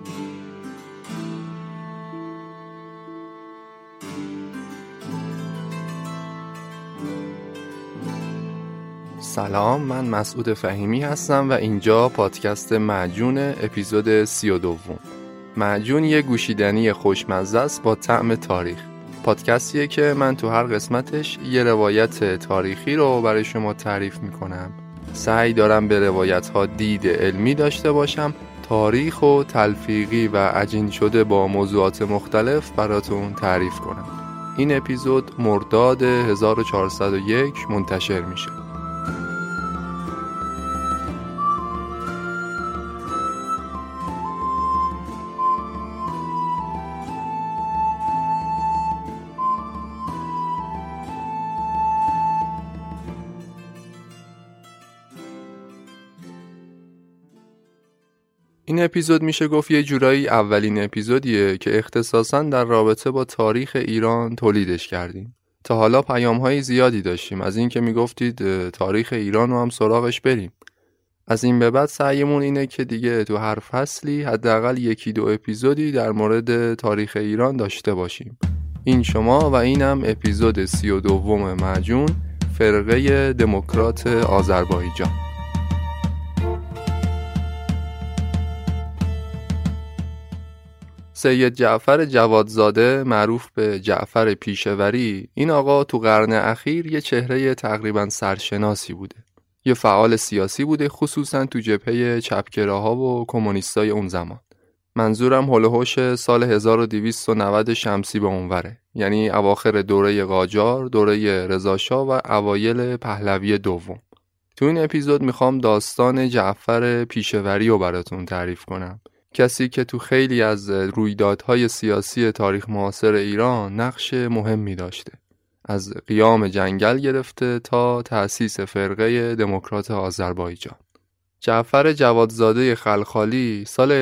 سلام، من مسعود فهیمی هستم و اینجا پادکست معجون اپیزود 32. معجون یه گوشیدنی خوشمزه است با طعم تاریخ. پادکستیه که من تو هر قسمتش یه روایت تاریخی رو برای شما تعریف میکنم. سعی دارم به روایت‌ها دید علمی داشته باشم، تاریخ و تلفیقی و عجین شده با موضوعات مختلف براتون تعریف کنم. این اپیزود مرداد 1401 منتشر میشه. این اپیزود میشه گفت یه جورایی اولین اپیزودیه که اختصاصاً در رابطه با تاریخ ایران تولیدش کردیم. تا حالا پیام‌های زیادی داشتیم از این که میگفتید تاریخ ایران رو هم سراغش بریم. از این به بعد سعیمون اینه که دیگه تو هر فصلی حداقل 1-2 اپیزودی در مورد تاریخ ایران داشته باشیم. این شما و اینم اپیزود 32 معجون، فرقه دموکرات آذربایجان. سید جعفر جوادزاده معروف به جعفر پیشوری، این آقا تو قرن اخیر یه چهره تقریباً سرشناسی بوده. یه فعال سیاسی بوده، خصوصاً تو جبهه چپگراها و کمونیستای اون زمان. منظورم هول و هوش سال 1290 شمسی به اونوره، یعنی اواخر دوره قاجار، دوره رضاشاه و اوایل پهلوی دوم. تو این اپیزود میخوام داستان جعفر پیشوری رو براتون تعریف کنم. کسی که تو خیلی از رویدادهای سیاسی تاریخ معاصر ایران نقش مهمی داشته. از قیام جنگل گرفته تا تأسیس فرقه دموکرات آذربایجان. جعفر جوادزاده خلخالی سال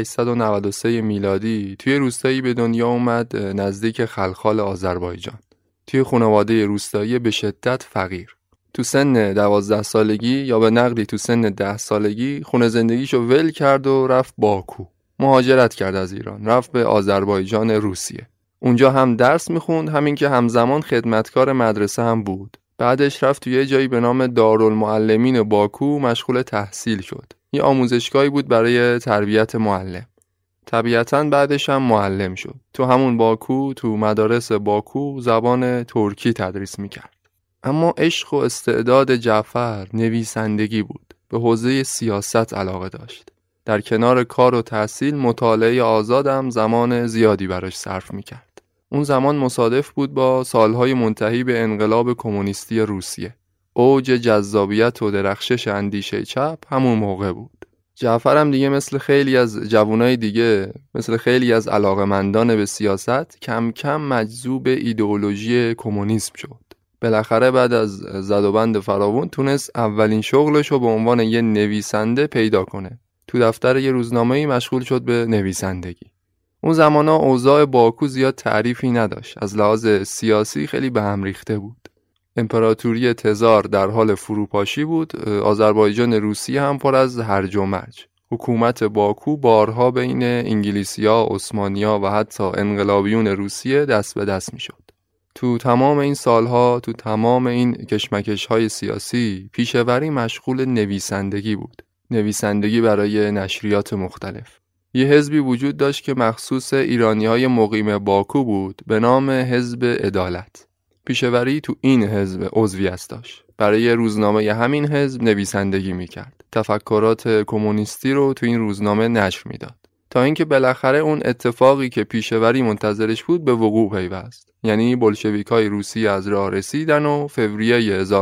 1893 میلادی توی روستایی به دنیا اومد نزدیک خلخال آذربایجان. توی خانواده روستایی به شدت فقیر. تو سن 12 سالگی یا به نقلی تو سن 10 سالگی خونه زندگیشو ول کرد و رفت باکو. مهاجرت کرد از ایران، رفت به آذربایجان روسیه. اونجا هم درس میخوند، همین که همزمان خدمتکار مدرسه هم بود. بعدش رفت توی یه جایی به نام دارالمعلمین باکو مشغول تحصیل شد. یه آموزشگاهی بود برای تربیت معلم. طبیعتاً بعدش هم معلم شد. تو همون باکو، تو مدارس باکو زبان ترکی تدریس میکرد. اما عشق و استعداد جعفر نویسندگی بود. به حوزه سیاست علاقه داشت. در کنار کار و تحصیل مطالعه آزادم زمان زیادی براش صرف میکرد. اون زمان مصادف بود با سالهای منتهی به انقلاب کمونیستی روسیه. اوج جذابیت و درخشش اندیشه چپ همون موقع بود. جعفر هم دیگه مثل خیلی از جوانای دیگه، مثل خیلی از علاقمندان به سیاست، کم کم مجذوب ایدئولوژی کمونیسم شد. بالاخره بعد از زدوبند فراوون تونست اولین شغلشو به عنوان یه نویسنده پیدا کنه. تو دفتر یه روزنامه‌ای مشغول شد به نویسندگی. اون زمانا اوضاع باکو زیاد تعریفی نداشت. از لحاظ سیاسی خیلی به هم ریخته بود. امپراتوری تزار در حال فروپاشی بود. آذربایجان روسیه هم پر از هرج و مرج. حکومت باکو بارها بین انگلیسی‌ها، عثمانی‌ها و حتی انقلابیون روسیه دست به دست می‌شد. تو تمام این سالها، تو تمام این کشمکش‌های سیاسی، پیشوری مشغول نویسندگی بود. نویسندگی برای نشریات مختلف. یه حزبی وجود داشت که مخصوص ایرانی‌های مقیم باکو بود به نام حزب عدالت. پیشوری تو این حزب عضویت داشت. برای روزنامه همین حزب نویسندگی می‌کرد. تفکرات کمونیستی رو تو این روزنامه نشر می‌داد. تا اینکه بالاخره اون اتفاقی که پیشوری منتظرش بود به وقوع پیوست. یعنی بولشویکای روسی از راه رسیدن و فوریه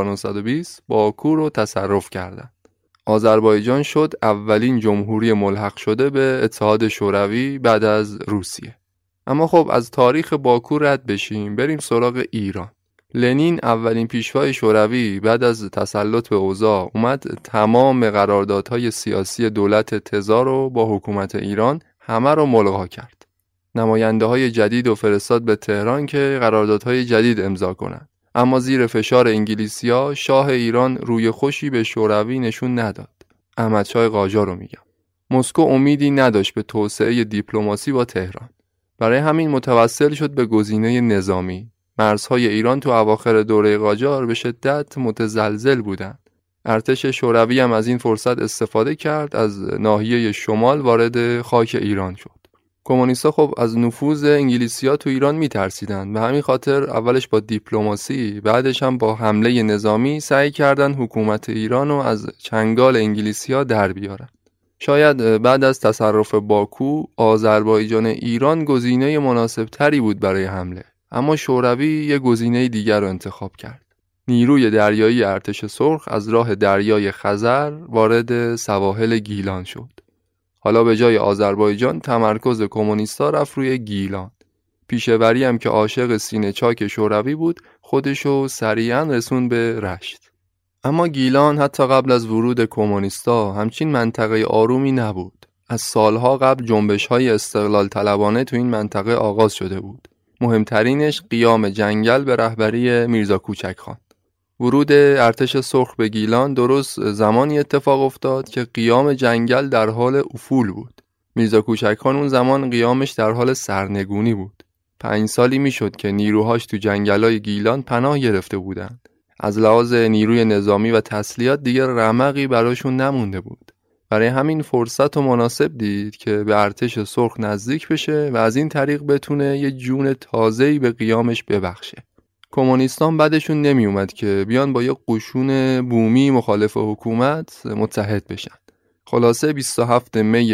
1920 باکو رو تصرف کردند. آذربایجان شد اولین جمهوری ملحق شده به اتحاد شوروی بعد از روسیه. اما خب از تاریخ باکو رد بشیم، بریم سراغ ایران. لنین اولین پیشوای شوروی بعد از تسلط به اوضاع اومد تمام قراردادهای سیاسی دولت تزار رو با حکومت ایران همه رو ملغا کرد. نماینده‌های جدید و فرستاد به تهران که قراردادهای جدید امضا کنند. اما زیر فشار انگلیسی‌ها شاه ایران روی خوشی به شوروی نشون نداد. احمدشاه قاجار رو میگم. مسکو امیدی نداشت به توسعه دیپلماسی با تهران. برای همین متوسل شد به گزینه نظامی. مرزهای ایران تو اواخر دوره قاجار به شدت متزلزل بودند. ارتش شوروی هم از این فرصت استفاده کرد، از ناحیه شمال وارد خاک ایران شد. کمونیست‌ها خب از نفوذ انگلیسی‌ها تو ایران می‌ترسیدند. به همین خاطر اولش با دیپلماسی، بعدش هم با حمله نظامی سعی کردند حکومت ایران رو از چنگال انگلیسی‌ها در بیارن. شاید بعد از تصرف باکو، آذربایجان ایران گزینه مناسب‌تری بود برای حمله. اما شوروی یه گزینه دیگر رو انتخاب کرد. نیروی دریایی ارتش سرخ از راه دریای خزر وارد سواحل گیلان شد. حالا به جای آذربایجان تمرکز کمونیستا رفت روی گیلان. پیشوری هم که عاشق سینه چاک شوروی بود، خودشو سریعا رسون به رشت. اما گیلان حتی قبل از ورود کمونیستا همچین منطقه آرومی نبود. از سالها قبل جنبش‌های استقلال طلبانه تو این منطقه آغاز شده بود. مهمترینش قیام جنگل به رهبری میرزا کوچکخان. ورود ارتش سرخ به گیلان درست زمانی اتفاق افتاد که قیام جنگل در حال افول بود. میرزا کوچکخان اون زمان قیامش در حال سرنگونی بود. 5 سالی میشد که نیروهاش تو جنگلای گیلان پناه گرفته بودند. از لحاظ نیروی نظامی و تسلیحات دیگر رمقی براشون نمونده بود. برای همین فرصت و مناسب دید که به ارتش سرخ نزدیک بشه و از این طریق بتونه یه جون تازه‌ای به قیامش ببخشه. کمونیستان بعدشون نمی اومد که بیان با یه قشون بومی مخالف حکومت متحد بشن. خلاصه 27 می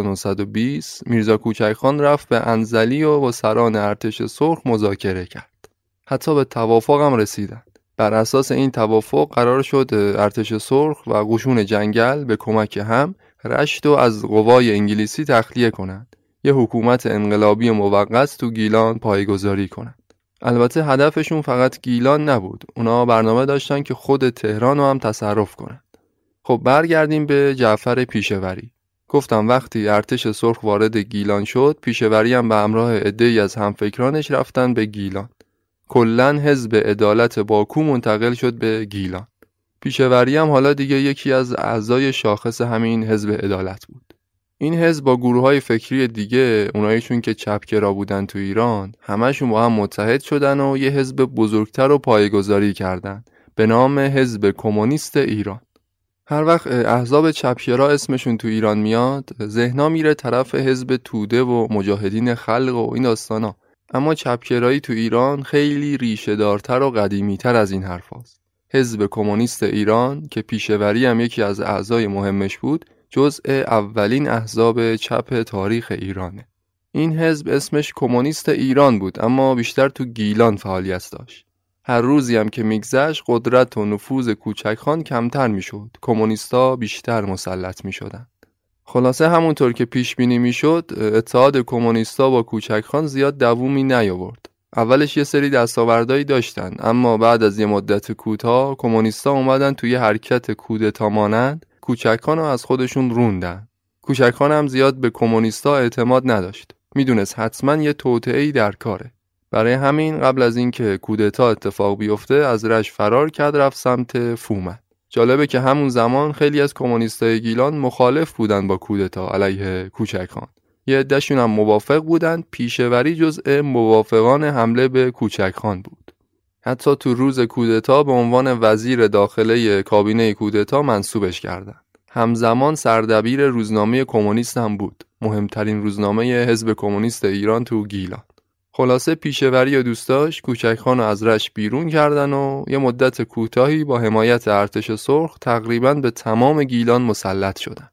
1920 میرزا کوچکخان رفت به انزلی و با سران ارتش سرخ مذاکره کرد. حتی به توافق هم رسیدن. بر اساس این توافق قرار شد ارتش سرخ و قشون جنگل به کمک هم رشت رو از قوای انگلیسی تخلیه کنند. یه حکومت انقلابی موقت تو گیلان پایه‌گذاری کنند. البته هدفشون فقط گیلان نبود. اونا برنامه داشتن که خود تهران رو هم تصرف کنند. خب برگردیم به جعفر پیشوری. گفتم وقتی ارتش سرخ وارد گیلان شد، پیشوری هم به همراه عده‌ای از همفکرانش رفتن به گیلان. کلاً حزب عدالت باکو منتقل شد به گیلان. پیشوری هم حالا دیگه یکی از اعضای شاخص همین حزب عدالت بود. این حزب با گروه‌های فکری دیگه، اوناییشون که چپگرا بودن تو ایران، همشون با هم متحد شدن و یه حزب بزرگتر رو پایه‌گذاری کردن به نام حزب کمونیست ایران. هر وقت احزاب چپگرا اسمشون تو ایران میاد، ذهنا میره طرف حزب توده و مجاهدین خلق و این داستانا. اما چپگرایی تو ایران خیلی ریشه دارتر و قدیمی‌تر از این حرفاست. حزب کمونیست ایران که پیشوری هم یکی از اعضای مهمش بود، جزء اولین احزاب چپ تاریخ ایرانه. این حزب اسمش کمونیست ایران بود، اما بیشتر تو گیلان فعالیت داشت. هر روزی هم که میگذشت قدرت و نفوذ کوچکخان کمتر میشد، کمونیستا بیشتر مسلط میشدن. خلاصه همونطور که پیش بینی میشد، اتحاد کمونیستا با کوچکخان زیاد دوومی نیاورد. اولش یه سری دستاوردهایی داشتن، اما بعد از یه مدت کوتاه کمونیستا اومدن توی حرکت کودتا مانند کوچکخان رو از خودشون روندن. کوچکخان هم زیاد به کمونیستا اعتماد نداشت. میدونست حتما یه توطئه‌ای در کاره. برای همین قبل از اینکه کودتا اتفاق بیفته از رشت فرار کرد، رفت سمت فومن. جالبه که همون زمان خیلی از کمونیستای گیلان مخالف بودن با کودتا علیه کوچکخان. یه عده‌شون هم موافق بودن. پیشوری جزء موافقان حمله به کوچکخان بود. حتی تو روز کودتا به عنوان وزیر داخله کابینه کودتا منصوبش کردند. همزمان سردبیر روزنامه کمونیست هم بود، مهمترین روزنامه حزب کمونیست ایران تو گیلان. خلاصه پیشوری و دوستاش کوچکخان رو از رشت بیرون کردن و یه مدت کوتاهی با حمایت ارتش سرخ تقریباً به تمام گیلان مسلط شدن.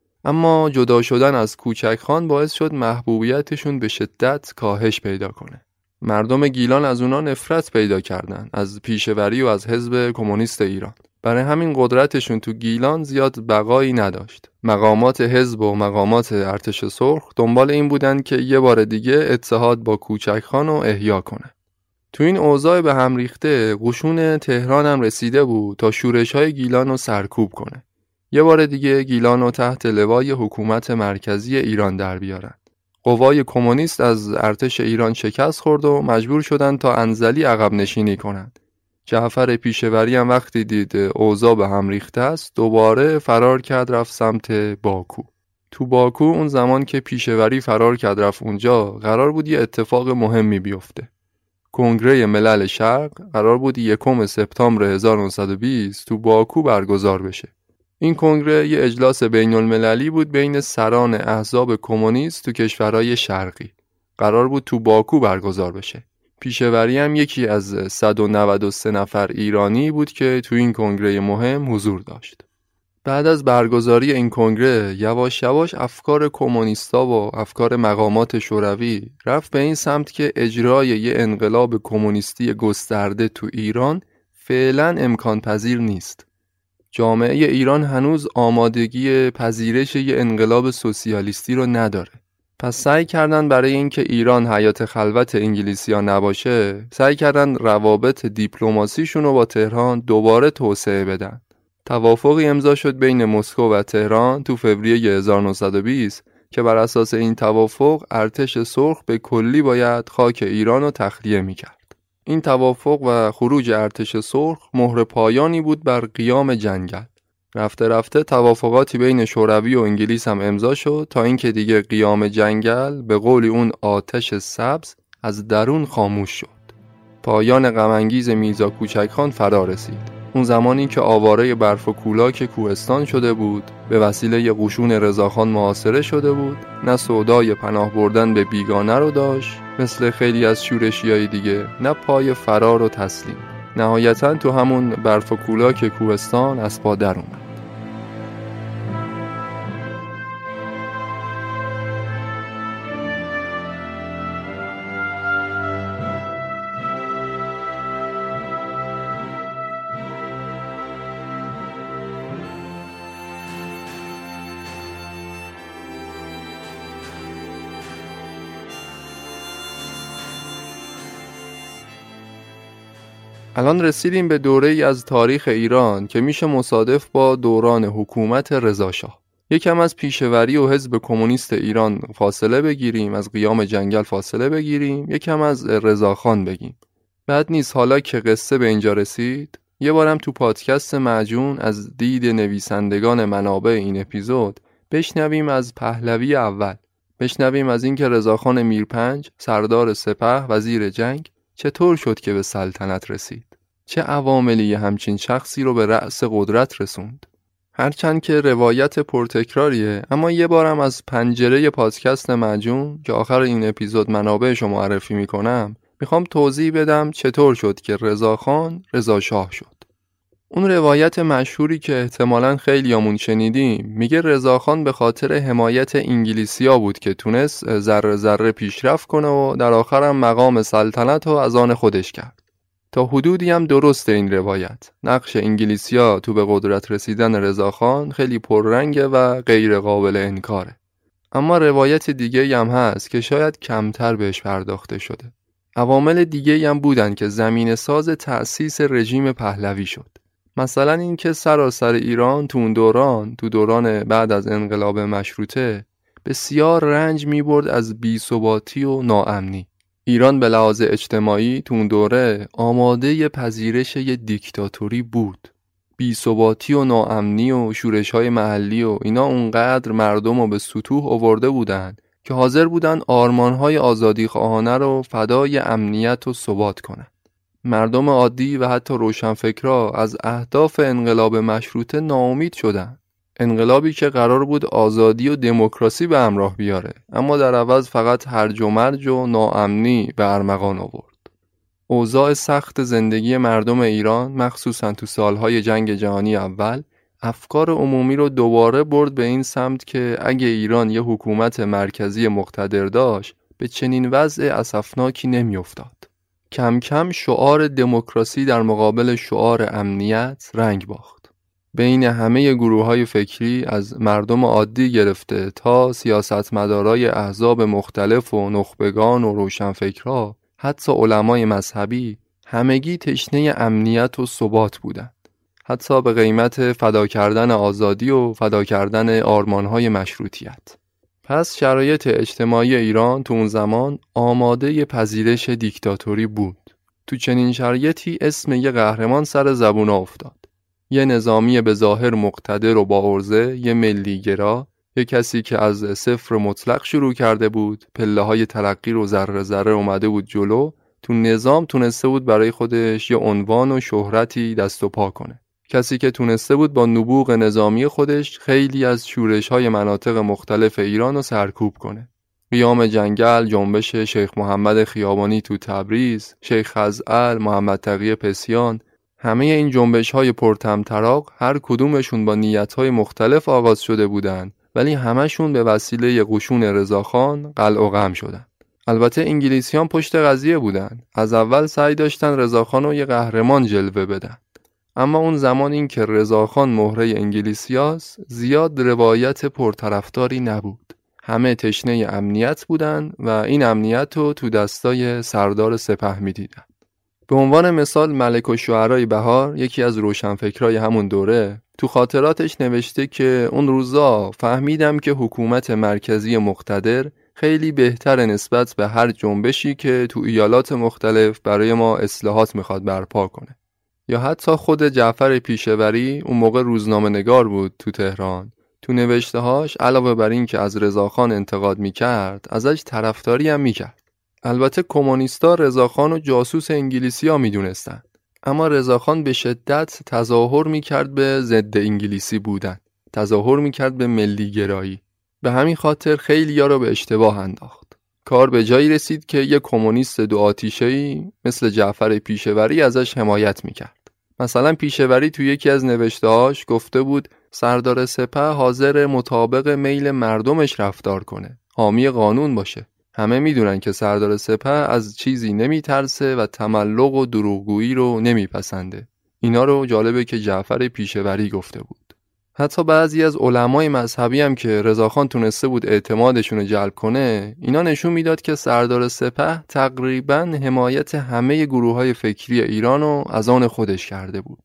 اما جدا شدن از کوچکخان باعث شد محبوبیتشون به شدت کاهش پیدا کنه. مردم گیلان از اونا نفرت پیدا کردن، از پیشوری و از حزب کمونیست ایران. برای همین قدرتشون تو گیلان زیاد بقایی نداشت. مقامات حزب و مقامات ارتش سرخ دنبال این بودن که یه بار دیگه اتحاد با کوچکخان رو احیا کنه. تو این اوضاع به هم ریخته، قشون تهران هم رسیده بود تا شورش‌های گیلان رو سرکوب کنه. یه بار دیگه گیلان رو تحت لوای حکومت مرکزی ایران در بیارن. قوای کمونیست از ارتش ایران شکست خورد و مجبور شدن تا انزلی عقب نشینی کنند. جعفر پیشوری هم وقتی دید اوضاع به هم ریخته است، دوباره فرار کرد، رفت سمت باکو. تو باکو اون زمان که پیشوری فرار کرد رفت اونجا، قرار بود یه اتفاق مهمی بیفته. کنگره ملل شرق قرار بود 1 سپتامبر 1920 تو باکو برگزار بشه. این کنگره یه اجلاس بین المللی بود بین سران احزاب کمونیست تو کشورهای شرقی. قرار بود تو باکو برگزار بشه. پیشوری هم یکی از 193 نفر ایرانی بود که تو این کنگره مهم حضور داشت. بعد از برگزاری این کنگره یواش یواش افکار کمونیستا و افکار مقامات شوروی رفت به این سمت که اجرای یه انقلاب کمونیستی گسترده تو ایران فعلا امکان پذیر نیست. جامعه ایران هنوز آمادگی پذیرش یه انقلاب سوسیالیستی رو نداره. پس سعی کردن برای اینکه ایران حیات خلوت انگلیسی‌ها نباشه، سعی کردن روابط دیپلماسیشون رو با تهران دوباره توسعه بدن. توافقی امضا شد بین مسکو و تهران تو فوریه 1920 که بر اساس این توافق ارتش سرخ به کلی باید خاک ایران رو تخلیه می‌کرد. این توافق و خروج ارتش سرخ مهر پایانی بود بر قیام جنگل. رفته رفته توافقاتی بین شوروی و انگلیس هم امضا شد تا اینکه دیگه قیام جنگل به قول اون آتش سبز از درون خاموش شد. پایان غم‌انگیز میرزا کوچکخان فرا رسید. اون زمانی که آواره برف و کولاک کوهستان شده بود، به وسیله قشون رضاخان محاصره شده بود، نه سودای پناه بردن به بیگانه رو داشت، مثل خیلی از شورشیای دیگه، نه پای فرار و تسلیم. نهایتاً تو همون برف و کولاک کوهستان از پا در اومد. الان رسیدیم به دوره‌ای از تاریخ ایران که میشه مصادف با دوران حکومت رضاشاه. یکم از پیشوری و حزب کمونیست ایران فاصله بگیریم، از قیام جنگل فاصله بگیریم، یکم از رضاخان بگیم. بعد نیست حالا که قصه به اینجا رسید، یه بارم تو پادکست معجون از دید نویسندگان منابع این اپیزود بشنویم از پهلوی اول. بشنویم از اینکه رضاخان میرپنج، سردار سپه، وزیر جنگ، چطور شد که به سلطنت رسید؟ چه عواملی همچین شخصی رو به رأس قدرت رسوند؟ هرچند که روایت پرتکراریه، اما یه بارم از پنجره پادکست معجون که آخر این اپیزود منابعش رو معرفی میکنم میخوام توضیح بدم چطور شد که رضاخان رضاشاه شد. اون روایت مشهوری که احتمالاً خیلیامون شنیدیم میگه رضاخان به خاطر حمایت انگلیسی‌ها بود که تونست ذره ذره پیشرفت کنه و در آخرم مقام سلطنت رو از آن خودش کرد. تا حدودی هم درسته این روایت. نقش انگلیسی‌ها تو به قدرت رسیدن رضاخان خیلی پررنگه و غیر قابل انکاره. اما روایت دیگه هم هست که شاید کمتر بهش پرداخته شده. عوامل دیگه هم بودن که زمینه ساز تأسیس رژیم پهلوی شد. مثلا این که سراسر ایران تو دوران بعد از انقلاب مشروطه بسیار رنج می‌برد از بی‌ثباتی و ناامنی. ایران به لحاظ اجتماعی تو اون دوره آماده پذیرش یه دیکتاتوری بود. بی‌ثباتی و ناامنی و شورش‌های محلی و اینا اونقدر مردم رو به سطوح آورده بودن که حاضر بودن آرمان‌های آزادیخواهانه رو فدای امنیت و ثبات کنن. مردم عادی و حتی روشنفکرها از اهداف انقلاب مشروطه ناامید شدند. انقلابی که قرار بود آزادی و دموکراسی به همراه بیاره، اما در عوض فقط هرج و مرج و ناامنی به ارمغان آورد. اوضاع سخت زندگی مردم ایران، مخصوصاً تو سالهای جنگ جهانی اول، افکار عمومی رو دوباره برد به این سمت که اگه ایران یه حکومت مرکزی مقتدر داشت، به چنین وضع اسفناکی نمی‌افتاد. کم کم شعار دموکراسی در مقابل شعار امنیت رنگ باخت. بین همه گروه‌های فکری از مردم عادی گرفته تا سیاستمدارای احزاب مختلف و نخبگان و روشنفکرها، حتی علمای مذهبی، همگی تشنه امنیت و ثبات بودند. حتی به قیمت فدا کردن آزادی و فدا کردن آرمان‌های مشروطیت. پس شرایط اجتماعی ایران تو اون زمان آماده پذیرش دیکتاتوری بود. تو چنین شرایطی اسم یه قهرمان سر زبونا افتاد. یه نظامی به ظاهر مقتدر و با عرضه، یه ملیگرا، یک کسی که از صفر مطلق شروع کرده بود، پله‌های ترقی رو ذره ذره اومده بود جلو، تو نظام تونسته بود برای خودش یه عنوان و شهرتی دست و پا کنه. کسی که تونسته بود با نبوغ نظامی خودش خیلی از شورش‌های مناطق مختلف ایران رو سرکوب کنه. قیام جنگل، جنبش شیخ محمد خیابانی تو تبریز، شیخ خزعل، محمد تقی پسیان، همه این جنبش‌های پرطمطراق هر کدومشون با نیت‌های مختلف آغاز شده بودن، ولی همشون به وسیله قشون رضاخان قلع و قم شدن. البته انگلیسیان پشت قضیه بودن. از اول سعی داشتن رضاخان رو یه قهرمان جلوه بدن. اما اون زمان این که رضاخان مهره انگلیسیاست، زیاد روایت پرطرفداری نبود. همه تشنه امنیت بودن و این امنیت رو تو دستای سردار سپه می‌دیدن. به عنوان مثال ملک الشعراء بهار، یکی از روشنفکرای همون دوره، تو خاطراتش نوشته که اون روزا فهمیدم که حکومت مرکزی مقتدر خیلی بهتر نسبت به هر جنبشی که تو ایالات مختلف برای ما اصلاحات میخواد برپا کنه. یا حتی خود جعفر پیشوری، اون موقع روزنامه نگار بود تو تهران، تو نوشته‌هاش علاوه بر این که از رضاخان انتقاد میکرد، ازش طرفداری هم میکرد. البته کمونیستا رضاخان و جاسوس انگلیسی‌ها میدونستن، اما رضاخان به شدت تظاهر میکرد به ضد انگلیسی بودن، تظاهر میکرد به ملی گرایی. به همین خاطر خیلی‌ها رو به اشتباه انداخت. کار به جایی رسید که یک کمونیست دو آتیشه‌ای مثل جعفر پیشوری ازش حمایت میکرد. مثلا پیشوری تو یکی از نوشته‌هاش گفته بود سردار سپه حاضر مطابق میل مردمش رفتار کنه، حامی قانون باشه. همه میدونن که سردار سپه از چیزی نمیترسه و تملق و دروغگویی رو نمیپسنده. اینا رو جالبه که جعفر پیشوری گفته بود. حتی بعضی از علمای مذهبی هم که رضاخان تونسته بود اعتمادشون رو جلب کنه، اینا نشون میداد که سردار سپه تقریباً حمایت همه گروه‌های فکری ایران رو از آن خودش کرده بود.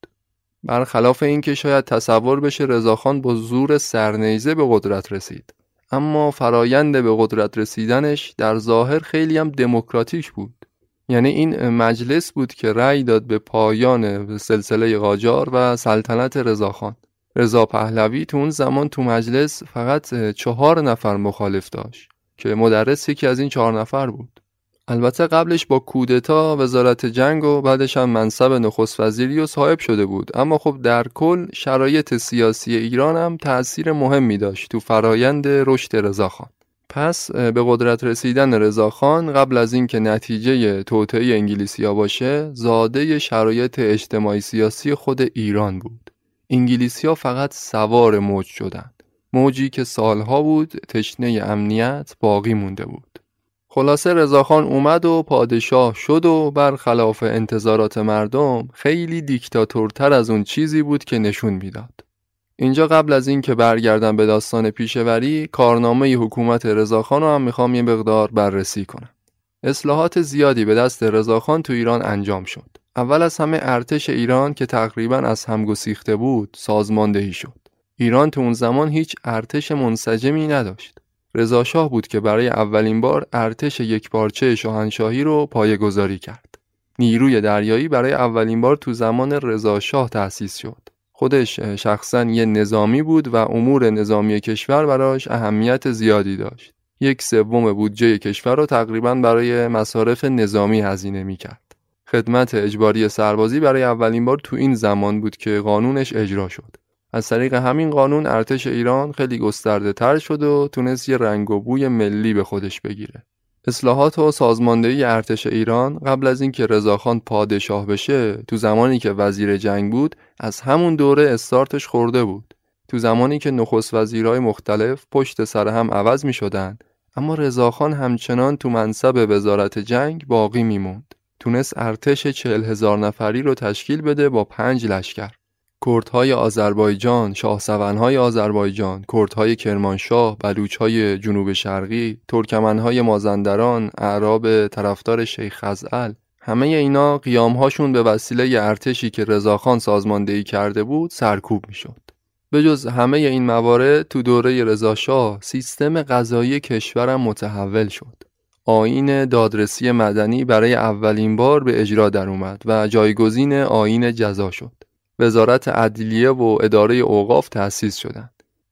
برخلاف این که شاید تصور بشه رضاخان با زور سرنیزه به قدرت رسید، اما فرایند به قدرت رسیدنش در ظاهر خیلی هم دموکراتیک بود. یعنی این مجلس بود که رأی داد به پایان سلسله قاجار و سلطنت رضاخان. رضا پهلوی تو اون زمان تو مجلس فقط 4 نفر مخالف داشت که مدرس یکی از این 4 نفر بود. البته قبلش با کودتا وزارت جنگ و بعدش هم منصب نخست وزیری رو صاحب شده بود، اما خب در کل شرایط سیاسی ایران هم تأثیر مهمی داشت تو فرایند رشد رضاخان. پس به قدرت رسیدن رضاخان قبل از این که نتیجه توطئه انگلیسی‌ها باشه، زاده شرایط اجتماعی سیاسی خود ایران بود. انگلیسی‌ها فقط سوار موج شدند، موجی که سالها بود تشنه امنیت باقی مونده بود. خلاصه رضاخان اومد و پادشاه شد و برخلاف انتظارات مردم خیلی دیکتاتورتر از اون چیزی بود که نشون میداد. اینجا قبل از این که برگردم به داستان پیشوری، کارنامه حکومت رضاخان رو هم میخوام یه مقدار بررسی کنم. اصلاحات زیادی به دست رضاخان تو ایران انجام شد. اول از همه ارتش ایران که تقریباً از هم گسیخته بود سازماندهی شد. ایران تو اون زمان هیچ ارتش منسجمی نداشت. رضا شاه بود که برای اولین بار ارتش یکپارچه شاهنشاهی رو پایه‌گذاری کرد. نیروی دریایی برای اولین بار تو زمان رضا شاه تأسیس شد. خودش شخصاً یه نظامی بود و امور نظامی کشور براش اهمیت زیادی داشت. 1/3 بودجه کشور رو تقریباً برای مصارف نظامی هزینه می‌کرد. خدمت اجباری سربازی برای اولین بار تو این زمان بود که قانونش اجرا شد. از طریق همین قانون ارتش ایران خیلی گسترده تر شد و تونست یه رنگ و بوی ملی به خودش بگیره. اصلاحات و سازماندهی ارتش ایران قبل از اینکه رضاخان پادشاه بشه، تو زمانی که وزیر جنگ بود، از همون دوره استارتش خورده بود. تو زمانی که نخست وزیرهای مختلف پشت سر هم عوض می شدن، اما رضاخان همچنان تو منصب وزارت جنگ باقی می موند. تونست ارتش 40,000 نفری رو تشکیل بده با 5 لشکر. کردهای آذربایجان، شاهسوارهای آذربایجان، کردهای کرمانشاه، بلوچهای جنوب شرقی، ترکمنهای مازندران، اعراب طرفدار شیخ خزعل، همه اینا قیامهاشون به وسیله ارتشی که رضاخان سازماندهی کرده بود سرکوب میشد. به جز همه این موارد تو دوره رضا شاه سیستم قضایی کشورم متحول شد. آیین دادرسی مدنی برای اولین بار به اجرا در اومد و جایگزین آیین جزا شد. وزارت عدلیه و اداره اوقاف تأسیس شدند.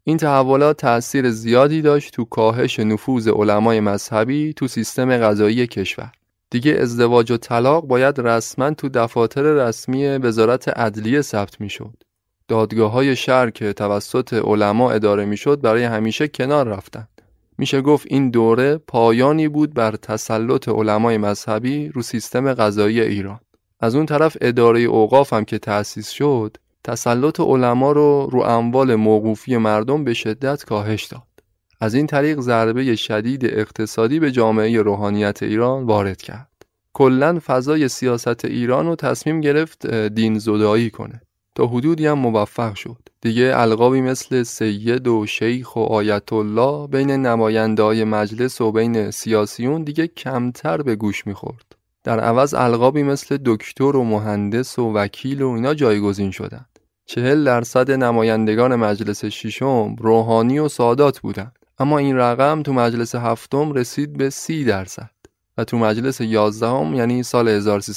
این تحولات تأثیر زیادی داشت تو کاهش نفوذ علمای مذهبی تو سیستم قضایی کشور. دیگه ازدواج و طلاق باید رسما تو دفاتر رسمی وزارت عدلیه ثبت میشد. دادگاه‌های شهر که توسط علما اداره میشد برای همیشه کنار رفتن. میشه گفت این دوره پایانی بود بر تسلط علمای مذهبی رو سیستم قضایی ایران. از اون طرف اداره اوقاف هم که تأسیس شد، تسلط علما رو اموال موقوفی مردم به شدت کاهش داد. از این طریق ضربه شدید اقتصادی به جامعه روحانیت ایران وارد کرد. کلاً فضای سیاست ایران رو تصمیم گرفت دین زدایی کنه. تا حدودی هم موفق شد. دیگه القابی مثل سید و شیخ و آیت الله بین نماینده‌های مجلس و بین سیاسیون دیگه کمتر به گوش می‌خورد. در عوض القابی مثل دکتر و مهندس و وکیل و اینا جایگزین شدند. 40% نمایندگان مجلس ششم روحانی و سادات بودند. اما این رقم تو مجلس هفتم رسید به 30% و تو مجلس 11 یعنی سال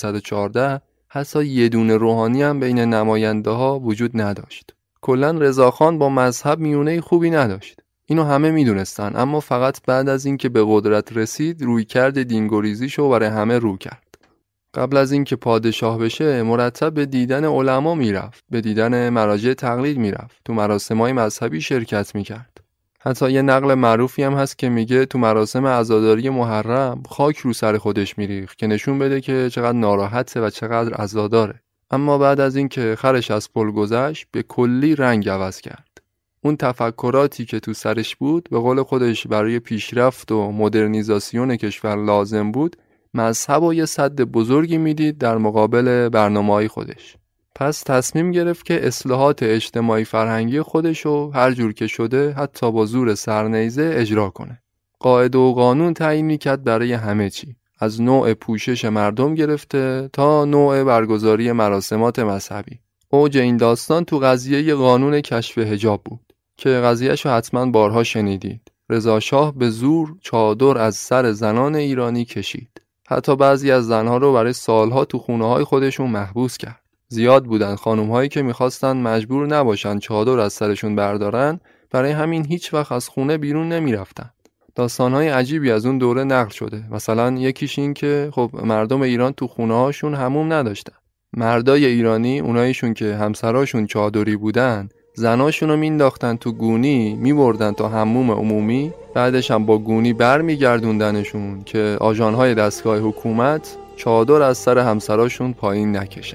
1314 حتی یه دونه روحانی هم بین نماینده ها وجود نداشت. کلاً رضاخان با مذهب میونه خوبی نداشت. اینو همه میدونستن، اما فقط بعد از اینکه به قدرت رسید رویکرد دینگریزیشو برای همه رو کرد. قبل از اینکه پادشاه بشه مرتب به دیدن علما میرفت، به دیدن مراجع تقلید میرفت، تو مراسم‌های مذهبی شرکت میکرد. حتی یه نقل معروفی هم هست که میگه تو مراسم عزاداری محرم خاک رو سر خودش میریخت که نشون بده که چقدر ناراحته و چقدر عزاداره. اما بعد از اینکه خرش از پل گذشت به کلی رنگ عوض کرد. اون تفکراتی که تو سرش بود به قول خودش برای پیشرفت و مدرنیزاسیون کشور لازم بود، مذهب و یه سد بزرگی میدید در مقابل برنامه‌های خودش. پس تصمیم گرفت که اصلاحات اجتماعی فرهنگی خودشو هر جور که شده حتی با زور سرنیزه اجرا کنه. قاعده و قانون تعیین می‌کرد برای همه چی، از نوع پوشش مردم گرفته تا نوع برگزاری مراسمات مذهبی. اوج این داستان تو قضیه قانون کشف حجاب بود که قضیهشو حتما بارها شنیدید. رضا شاه به زور چادر از سر زنان ایرانی کشید. حتی بعضی از زنها رو برای سالها تو خونه‌های خودشون محبوس کرد. زیاد بودن خانم‌هایی که می‌خواستن مجبور نباشن چادر از سرشون بردارن، برای همین هیچ وقت از خونه بیرون نمی‌رفتن. داستان‌های عجیبی از اون دوره نقل شده. مثلا یکیش این که خب مردم ایران تو خونه‌هاشون حموم نداشتن. مردای ایرانی اوناییشون که همسراشون چادری بودن، زناشون رو مینداختن تو گونی میبردن تا حموم عمومی، بعدش هم با گونی برمیگردوندنشون که آژان‌های دستگاه حکومت چادر از سر همسراشون پایین نکشن.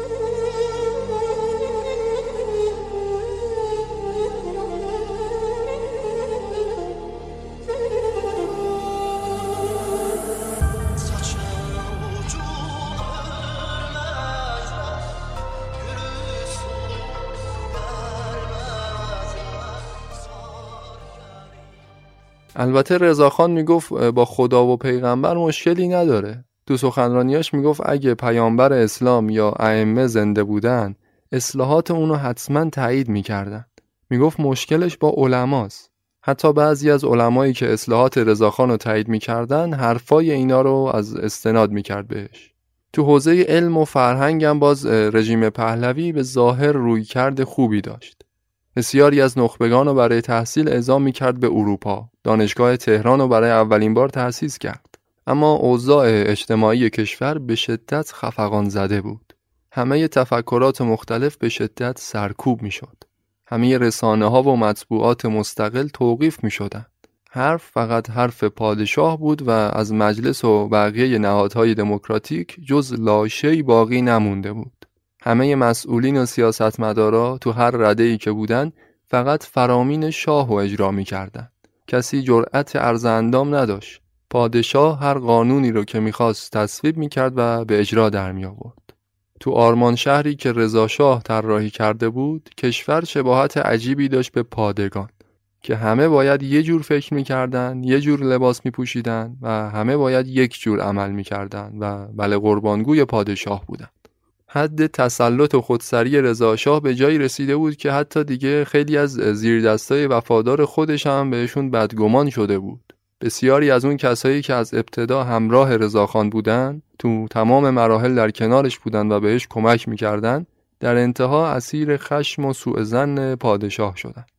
البته رضاخان میگفت با خدا و پیغمبر مشکلی نداره. تو سخنرانیاش میگفت اگه پیامبر اسلام یا ائمه زنده بودن اصلاحات اونو حتما تایید میکردن. میگفت مشکلش با علماست. حتی بعضی از علمایی که اصلاحات رضاخان رو تایید میکردن حرفای اینا رو از استناد میکرد بهش. تو حوزه علم و فرهنگ هم باز رژیم پهلوی به ظاهر رویکرد خوبی داشت. بسیاری از نخبگان رو برای تحصیل اعزام می‌کرد به اروپا. دانشگاه تهران رو برای اولین بار تأسیس کرد. اما اوضاع اجتماعی کشور به شدت خفقان زده بود. همه تفکرات مختلف به شدت سرکوب می‌شد. همه رسانه‌ها و مطبوعات مستقل توقیف می‌شدند. حرف فقط حرف پادشاه بود و از مجلس و بقیه نهادهای دموکراتیک جز لاشه‌ای باقی نمونده بود. همه مسئولین و سیاستمدارا تو هر رده‌ای که بودن فقط فرامین شاه رو اجرا می‌کردن. کسی جرأت عرض اندام نداشت. پادشاه هر قانونی رو که می‌خواست تصویب می‌کرد و به اجرا در می‌آورد. تو آرمان شهری که رضا شاه طراحی کرده بود، کشور شباهت عجیبی داشت به پادگان که همه باید یه جور فکر می‌کردن، یه جور لباس می‌پوشیدن و همه باید یک جور عمل می‌کردن و بله قربانگوی پادشاه بودن. حد تسلط و خودسری رضا شاه به جایی رسیده بود که حتی دیگه خیلی از زیردستای وفادار خودش هم بهشون بدگمان شده بود. بسیاری از اون کسایی که از ابتدا همراه رضاخان بودن، تو تمام مراحل در کنارش بودن و بهش کمک میکردن، در انتها اسیر خشم و سوء ظن پادشاه شدن.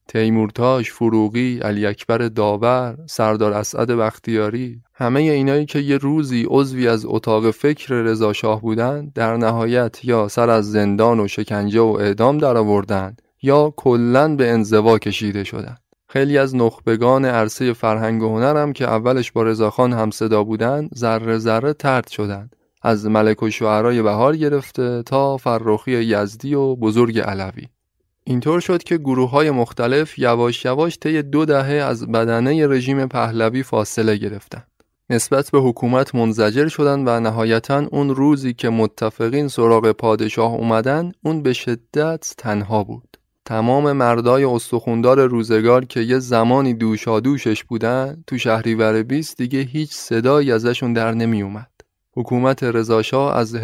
تیمورتاش، فروغی، علی اکبر داور، سردار اسعد بختیاری، همه اینایی که یه روزی عضوی از اتاق فکر رضا شاه بودن، در نهایت یا سر از زندان و شکنجه و اعدام درآوردن یا کلاً به انزوا کشیده شدن. خیلی از نخبگان عرصه فرهنگ و هنر هم که اولش با رضاخان همصدا بودن، ذره ذره طرد شدن، از ملک الشعرای بهار گرفته تا فرخی یزدی و بزرگ علوی. اینطور شد که گروه‌های مختلف یواش یواش طی 2 دهه از بدنه رژیم پهلوی فاصله گرفتند. نسبت به حکومت منزجر شدند و نهایتاً اون روزی که متفقین سراغ پادشاه اومدن، اون به شدت تنها بود. تمام مردای استخوندار روزگار که یه زمانی دوشادوشش بودن، تو شهریور 20 دیگه هیچ صدایی ازشون در نمی اومد. حکومت رضاشاه از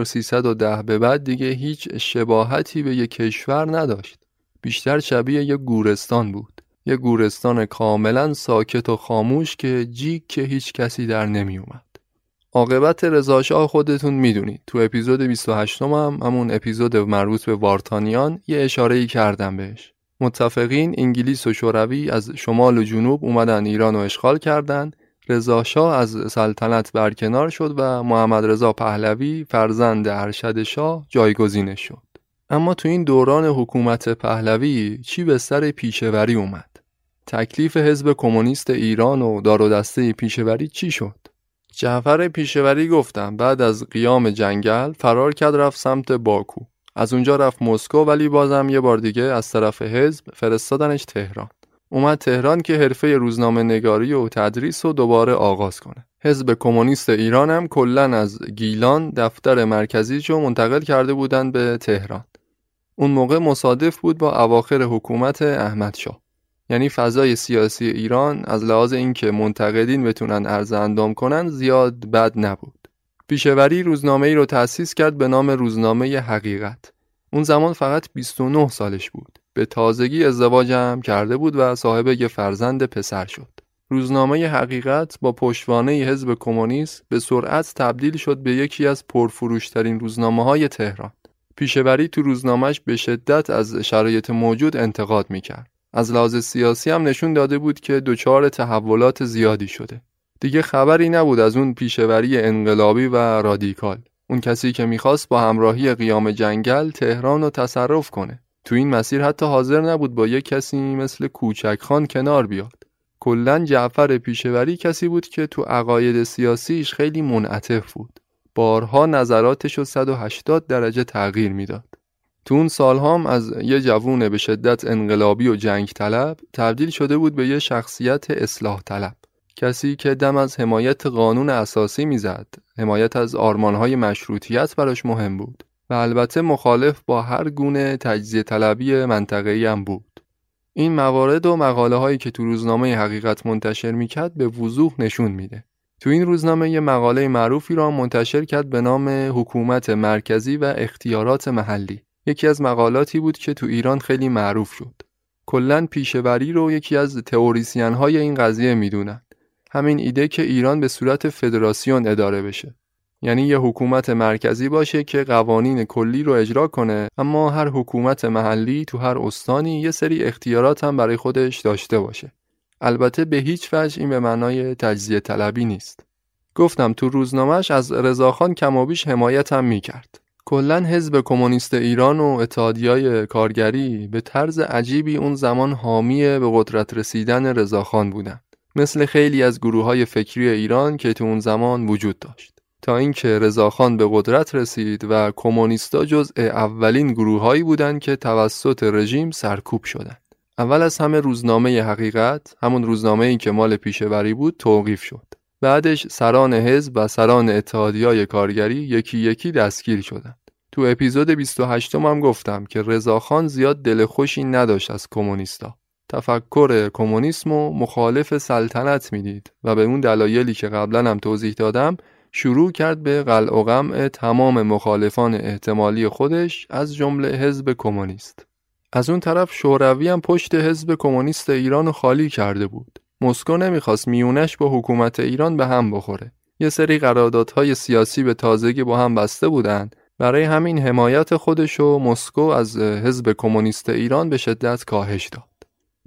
1310 به بعد دیگه هیچ شباهتی به یک کشور نداشت. بیشتر شبیه یک گورستان بود. یک گورستان کاملا ساکت و خاموش که جیک هیچ کسی در نمی اومد. عاقبت رضاشاه خودتون میدونید. تو اپیزود 28 همون اپیزود مربوط به وارتانیان یه اشاره‌ای کردم بهش. متفقین انگلیس و شوروی از شمال و جنوب اومدن ایران رو اشغال کردن. رضاشاه از سلطنت برکنار شد و محمد رضا پهلوی فرزند ارشد شاه جایگزینش شد. اما تو این دوران حکومت پهلوی چی به سر پیشه‌وری اومد؟ تکلیف حزب کمونیست ایران و دار و دسته پیشه‌وری چی شد؟ جعفر پیشه‌وری گفتم بعد از قیام جنگل فرار کرد رفت سمت باکو. از اونجا رفت مسکو، ولی بازم یه بار دیگه از طرف حزب فرستادنش تهران. اومد تهران که حرفه روزنامه نگاری و تدریس رو دوباره آغاز کنه. حزب کمونیست ایران هم کلاً از گیلان دفتر مرکزیشو منتقل کرده بودن به تهران. اون موقع مصادف بود با اواخر حکومت احمدشاه. یعنی فضای سیاسی ایران از لحاظ اینکه منتقدین بتونن عرض اندام کنن زیاد بد نبود. پیشه‌وری روزنامه‌ای رو تأسیس کرد به نام روزنامه حقیقت. اون زمان فقط 29 سالش بود. به تازگی ازدواج هم کرده بود و صاحب یه فرزند پسر شد. روزنامه حقیقت با پشتوانه حزب کمونیست به سرعت تبدیل شد به یکی از پرفروشترین روزنامه‌های تهران. پیشه‌وری تو روزنامه‌اش به شدت از شرایط موجود انتقاد می‌کرد. از لحاظ سیاسی هم نشون داده بود که دچار تحولات زیادی شده. دیگه خبری نبود از اون پیشه‌وری انقلابی و رادیکال. اون کسی که می‌خواست با همراهی قیام جنگل تهران رو تصرف کنه. تو این مسیر حتی حاضر نبود با یک کسی مثل کوچک خان کنار بیاد. کلاً جعفر پیشه‌وری کسی بود که تو عقاید سیاسیش خیلی منعطف بود. بارها نظراتش رو 180 درجه تغییر میداد. تو اون سالها هم از یه جوون به شدت انقلابی و جنگ طلب تبدیل شده بود به یه شخصیت اصلاح طلب. کسی که دم از حمایت قانون اساسی میزد، حمایت از آرمانهای مشروطیت براش مهم بود و البته مخالف با هر گونه تجزیه طلبی منطقه‌ای هم بود. این موارد و مقاله هایی که تو روزنامه حقیقت منتشر میکرد به وضوح نشون میده. تو این روزنامه یه مقاله معروفی را منتشر کرد به نام حکومت مرکزی و اختیارات محلی. یکی از مقالاتی بود که تو ایران خیلی معروف شد. کلاً پیشه‌وری رو یکی از تئوریسین‌های این قضیه میدونن. همین ایده که ایران به صورت فدراسیون اداره بشه. یعنی یه حکومت مرکزی باشه که قوانین کلی رو اجرا کنه، اما هر حکومت محلی تو هر استانی یه سری اختیارات هم برای خودش داشته باشه. البته به هیچ وجه این به معنای تجزیه طلبی نیست. گفتم تو روزنامه‌اش از رضاخان کمابیش حمایت هم میکرد. کلاً حزب کمونیست ایران و اتحادیه‌های کارگری به طرز عجیبی اون زمان حامی به قدرت رسیدن رضاخان بودن. مثل خیلی از گروه‌های فکری ایران که تو اون زمان وجود داشت. تا اینکه رضاخان به قدرت رسید و کمونیستا جزء اولین گروه‌هایی بودند که توسط رژیم سرکوب شدند. اول از همه روزنامه حقیقت، همون روزنامه‌ای که مال پیشه‌وری بود، توقیف شد. بعدش سران حزب و سران اتحادیه‌های کارگری یکی یکی دستگیر شدند. تو اپیزود 28 هم گفتم که رضاخان زیاد دل خوشی نداشت از کمونیستا. تفکر کمونیسم و مخالف سلطنت میدید و به اون دلایلی که قبلا هم توضیح دادم شروع کرد به قلع و قمع تمام مخالفان احتمالی خودش از جمله حزب کمونیست. از اون طرف شوروی هم پشت حزب کمونیست ایران خالی کرده بود. مسکو نمیخواست میونش با حکومت ایران به هم بخوره. یه سری قراردادهای سیاسی به تازگی با هم بسته بودند. برای همین حمایت خودشو مسکو از حزب کمونیست ایران به شدت کاهش داد.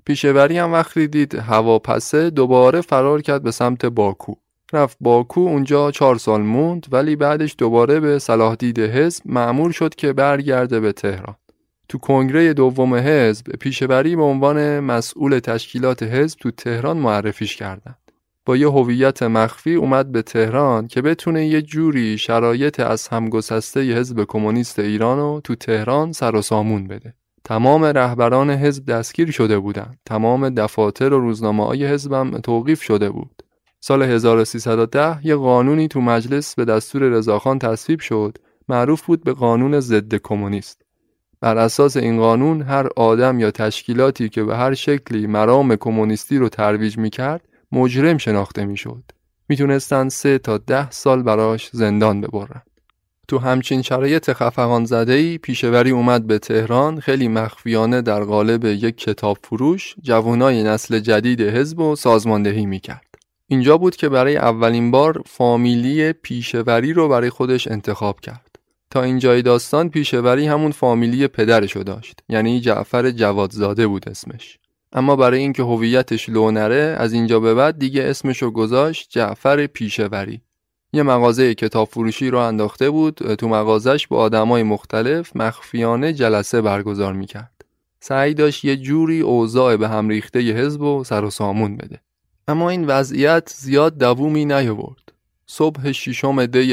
پیشه‌وری هم وقتی دید هواپسه دوباره فرار کرد به سمت باکو. رفت باکو، اونجا 4 سال موند، ولی بعدش دوباره به صلاح دید حزب مأمور شد که برگرده به تهران. تو کنگره دوم حزب پیشه‌وری به عنوان مسئول تشکیلات حزب تو تهران معرفیش کردند. با یه هویت مخفی اومد به تهران که بتونه یه جوری شرایط از هم گسسته حزب کمونیست ایرانو تو تهران سر و سامون بده. تمام رهبران حزب دستگیر شده بودند. تمام دفاتر و روزنامه‌های حزب هم توقیف شده بود. سال 1310 یه قانونی تو مجلس به دستور رضاخان تصویب شد، معروف بود به قانون ضد کمونیست. بر اساس این قانون هر آدم یا تشکیلاتی که به هر شکلی مرام کمونیستی رو ترویج می‌کرد مجرم شناخته می‌شد. میتونستن 3 تا 10 سال براش زندان ببرن. تو همچین شرایط خفقان زده‌ای پیشه‌وری اومد به تهران، خیلی مخفیانه در قالب یک کتاب فروش جوانای نسل جدید حزب و سازماندهی می‌کرد. اینجا بود که برای اولین بار فامیلی پیشه‌وری رو برای خودش انتخاب کرد. تا اینجای داستان پیشه‌وری همون فامیلی پدرشو داشت، یعنی جعفر جوادزاده بود اسمش. اما برای اینکه هویتش لو نره از اینجا به بعد دیگه اسمشو گذاشت جعفر پیشه‌وری. یه مغازه کتاب فروشی رو انداخته بود، تو مغازش با آدمای مختلف مخفیانه جلسه برگزار میکرد. سعی داشت یه جوری اوضاع به هم ریخته ی حزب و سر و سامون بده. اما این وضعیت زیاد دوامی نیاورد. صبح 6 دی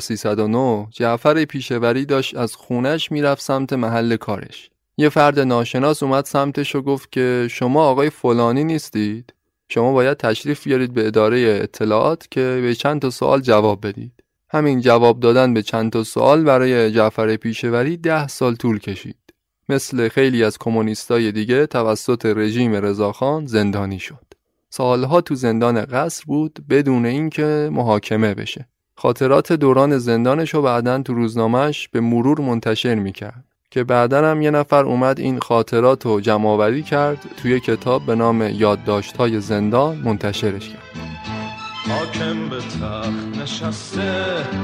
1309 جعفر پیشه‌وری داشت از خونش میرفت سمت محل کارش. یه فرد ناشناس اومد سمتش و گفت که شما آقای فلانی نیستید؟ شما باید تشریف بیارید به اداره اطلاعات که به چند تا سوال جواب بدید. همین جواب دادن به چند تا سوال برای جعفر پیشه‌وری 10 سال طول کشید. مثل خیلی از کمونیستای دیگه توسط رژیم رضاخان زندانی شد. سالها تو زندان قصر بود بدون اینکه محاکمه بشه. خاطرات دوران زندانشو بعداً تو روزنامه‌اش به مرور منتشر میکرد که بعداً هم یه نفر اومد این خاطراتو جمع‌آوری کرد توی کتاب به نام یادداشت‌های زندان منتشرش کرد. حاکم به تخت نشسته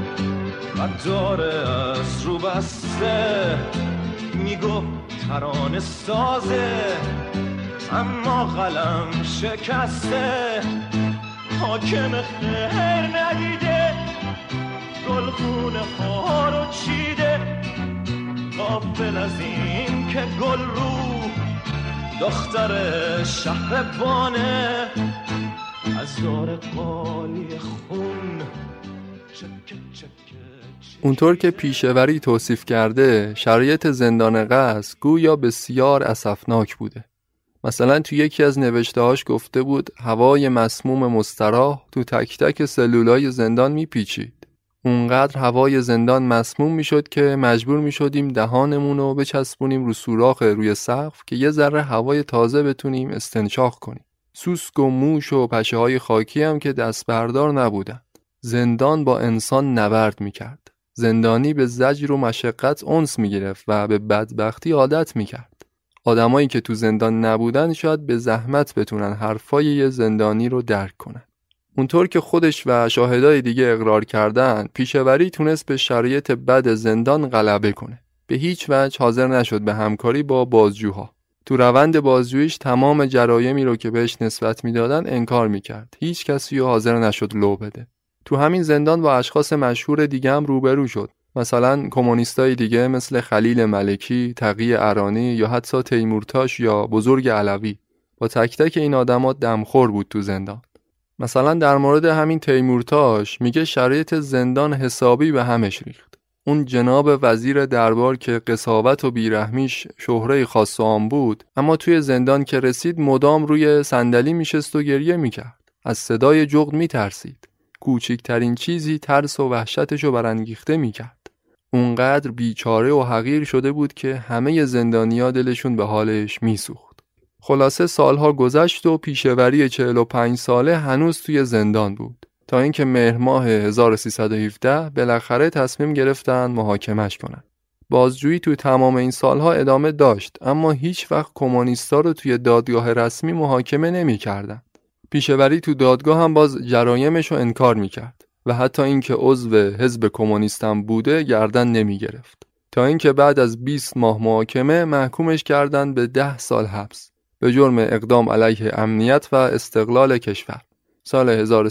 و داره از رو بسته، میگو ترانه سازه اما قلم شکسته. حاکم خیر ندیده گلخونه ها رو چیده، غافل از این که گل رو دختر شهربانه، از دار قالی خون چکه چکه. اونطور که پیشه‌وری توصیف کرده شرایط زندان قصر گویا بسیار اسفناک بوده. مثلا تو یکی از نوشته‌هاش گفته بود هوای مسموم مستراح تو تک تک سلولای زندان میپیچید. اونقدر هوای زندان مسموم میشد که مجبور میشدیم دهانمون رو بچسبونیم رو سوراخ روی سقف که یه ذره هوای تازه بتونیم استنشاق کنیم. سوسک و موش و پشه‌های خاکی هم که دست بردار نبودن. زندان با انسان نبرد میکرد. زندانی به زجر و مشقت انس میگرفت و به بدبختی عادت میکرد. آدمایی که تو زندان نبودن شاید به زحمت بتونن حرفای یه زندانی رو درک کنن. اونطور که خودش و شاهدای دیگه اقرار کردن، پیشه‌وری تونست به شرایط بد زندان غلبه کنه. به هیچ وجه حاضر نشد به همکاری با بازجوها. تو روند بازجوییش تمام جرایمی رو که بهش نسبت میدادن انکار میکرد. هیچ کسی رو حاضر نشد لو بده. تو همین زندان با اشخاص مشهور دیگه هم روبرو شد. مثلا کمونیستای دیگه مثل خلیل ملکی، تقی ارانی یا حتی تیمورتاش یا بزرگ علوی. با تک تک این آدم‌ها دمخور بود تو زندان. مثلا در مورد همین تیمورتاش میگه شرایط زندان حسابی به همش ریخت. اون جناب وزیر دربار که قساوت و بیرحمیش شهره خاص و عام بود، اما توی زندان که رسید مدام روی صندلی میشست و گریه میکرد. از صدای جغد میترسید. کوچکترین چیزی ترس و وحشتشو برانگیخته میکرد. اونقدر بیچاره و حقیر شده بود که همه زندانیا دلشون به حالش میسوخت. خلاصه سالها گذشت و پیشه‌وری 45 ساله هنوز توی زندان بود تا اینکه مهر ماه 1317 بالاخره تصمیم گرفتن محاکمش کنن. بازجویی تو تمام این سالها ادامه داشت اما هیچ وقت کمونیستا رو توی دادگاه رسمی محاکمه نمی‌کردن. پیشه‌وری تو دادگاه هم باز جرایمش رو انکار می‌کرد و حتی اینکه عضو حزب کمونیست هم بوده گردن نمی‌گرفت. تا اینکه بعد از 20 ماه محاکمه محکومش کردن به 10 سال حبس. به جرم اقدام علیه امنیت و استقلال کشور. سال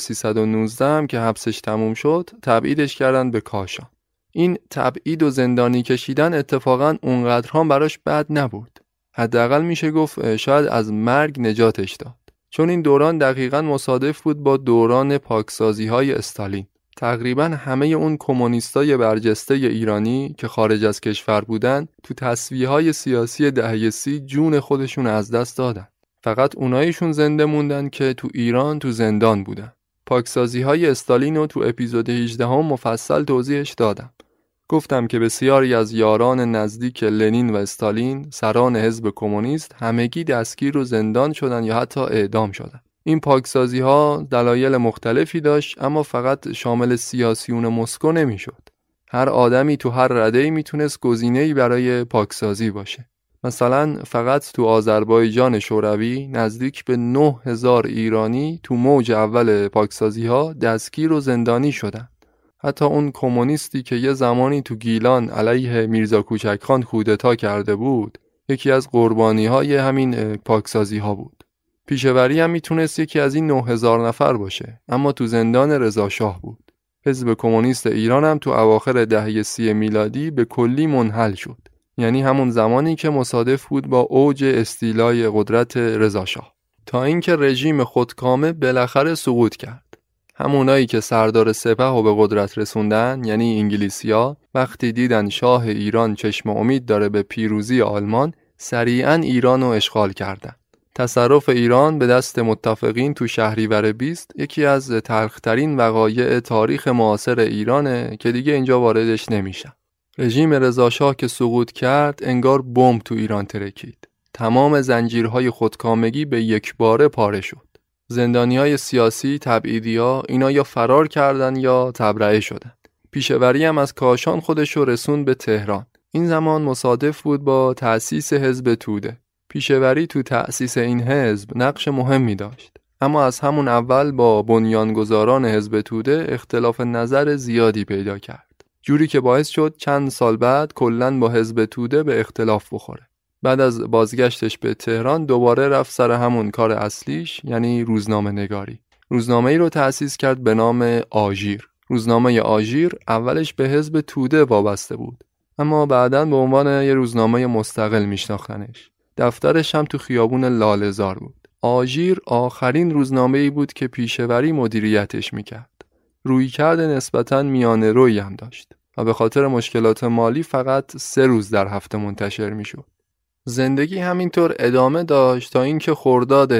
1319 هم که حبسش تموم شد تبعیدش کردن به کاشان. این تبعید و زندانی کشیدن اتفاقاً اونقدرها براش بد نبود. حداقل میشه گفت شاید از مرگ نجاتش داد. چون این دوران دقیقاً مصادف بود با دوران پاکسازی‌های استالین. تقریباً همه اون کمونیستای برجسته ایرانی که خارج از کشور بودن تو تصفیه‌های سیاسی دهه 30 جون خودشون از دست دادن. فقط اوناییشون زنده موندن که تو ایران تو زندان بودن. پاکسازی‌های استالین رو تو اپیزود 18 هم مفصل توضیحش دادم. گفتم که بسیاری از یاران نزدیک لنین و استالین، سران حزب کمونیست، همگی دستگیر و زندان شدن یا حتی اعدام شدن. این پاکسازی‌ها دلایل مختلفی داشت، اما فقط شامل سیاسیون مسکو نمی‌شد. هر آدمی تو هر رده‌ای میتونست گزینه‌ای برای پاکسازی باشه. مثلا فقط تو آذربایجان شوروی نزدیک به 9000 ایرانی تو موج اول پاکسازی‌ها دستگیر و زندانی شدن. حتی اون کمونیستی که یه زمانی تو گیلان علیه میرزا کوچکخان کودتا کرده بود، یکی از قربانی‌های همین پاکسازی‌ها بود. پیشوری هم میتونست یکی از این 9000 نفر باشه، اما تو زندان رضاشاه بود. حزب کمونیست ایران هم تو اواخر دهه 30 میلادی به کلی منحل شد. یعنی همون زمانی که مصادف بود با اوج استیلای قدرت رضاشاه. تا اینکه رژیم خودکامه بالاخره سقوط کرد. همونایی که سردار سپه رو به قدرت رسوندن، یعنی انگلیسیا، وقتی دیدن شاه ایران چشم امید داره به پیروزی آلمان، سریعاً ایران رو اشغال کردن. تصرف ایران به دست متفقین تو شهریور 20 یکی از تلخ‌ترین وقایع تاریخ معاصر ایرانه که دیگه اینجا واردش نمیشم. رژیم رضاشاه که سقوط کرد انگار بمب تو ایران ترکید. تمام زنجیرهای خودکامگی به یک باره پاره شد. زندانیای سیاسی، تبعیدیا، اینا یا فرار کردن یا تبرئه شدن. پیشوری هم از کاشان خودشو رسوند به تهران. این زمان مصادف بود با تأسیس حزب توده. پیشوری تو تأسیس این حزب نقش مهمی داشت. اما از همون اول با بنیانگذاران حزب توده اختلاف نظر زیادی پیدا کرد. جوری که باعث شد چند سال بعد کلاً با حزب توده به اختلاف بخوره. بعد از بازگشتش به تهران دوباره رفت سر همون کار اصلیش، یعنی روزنامه نگاری. روزنامه‌ای رو تأسیس کرد به نام آژیر. روزنامه آژیر اولش به حزب توده وابسته بود، اما بعداً به عنوان یه روزنامه مستقل میشناختنش. دفترش هم تو خیابون لاله‌زار بود. آژیر آخرین روزنامه‌ای بود که پیشوری مدیریتش میکرد. رویکرد نسبتاً میانه رویی هم داشت و به خاطر مشکلات مالی فقط 3 روز در هفته منتشر میشد. زندگی همینطور ادامه داشت تا اینکه خرداد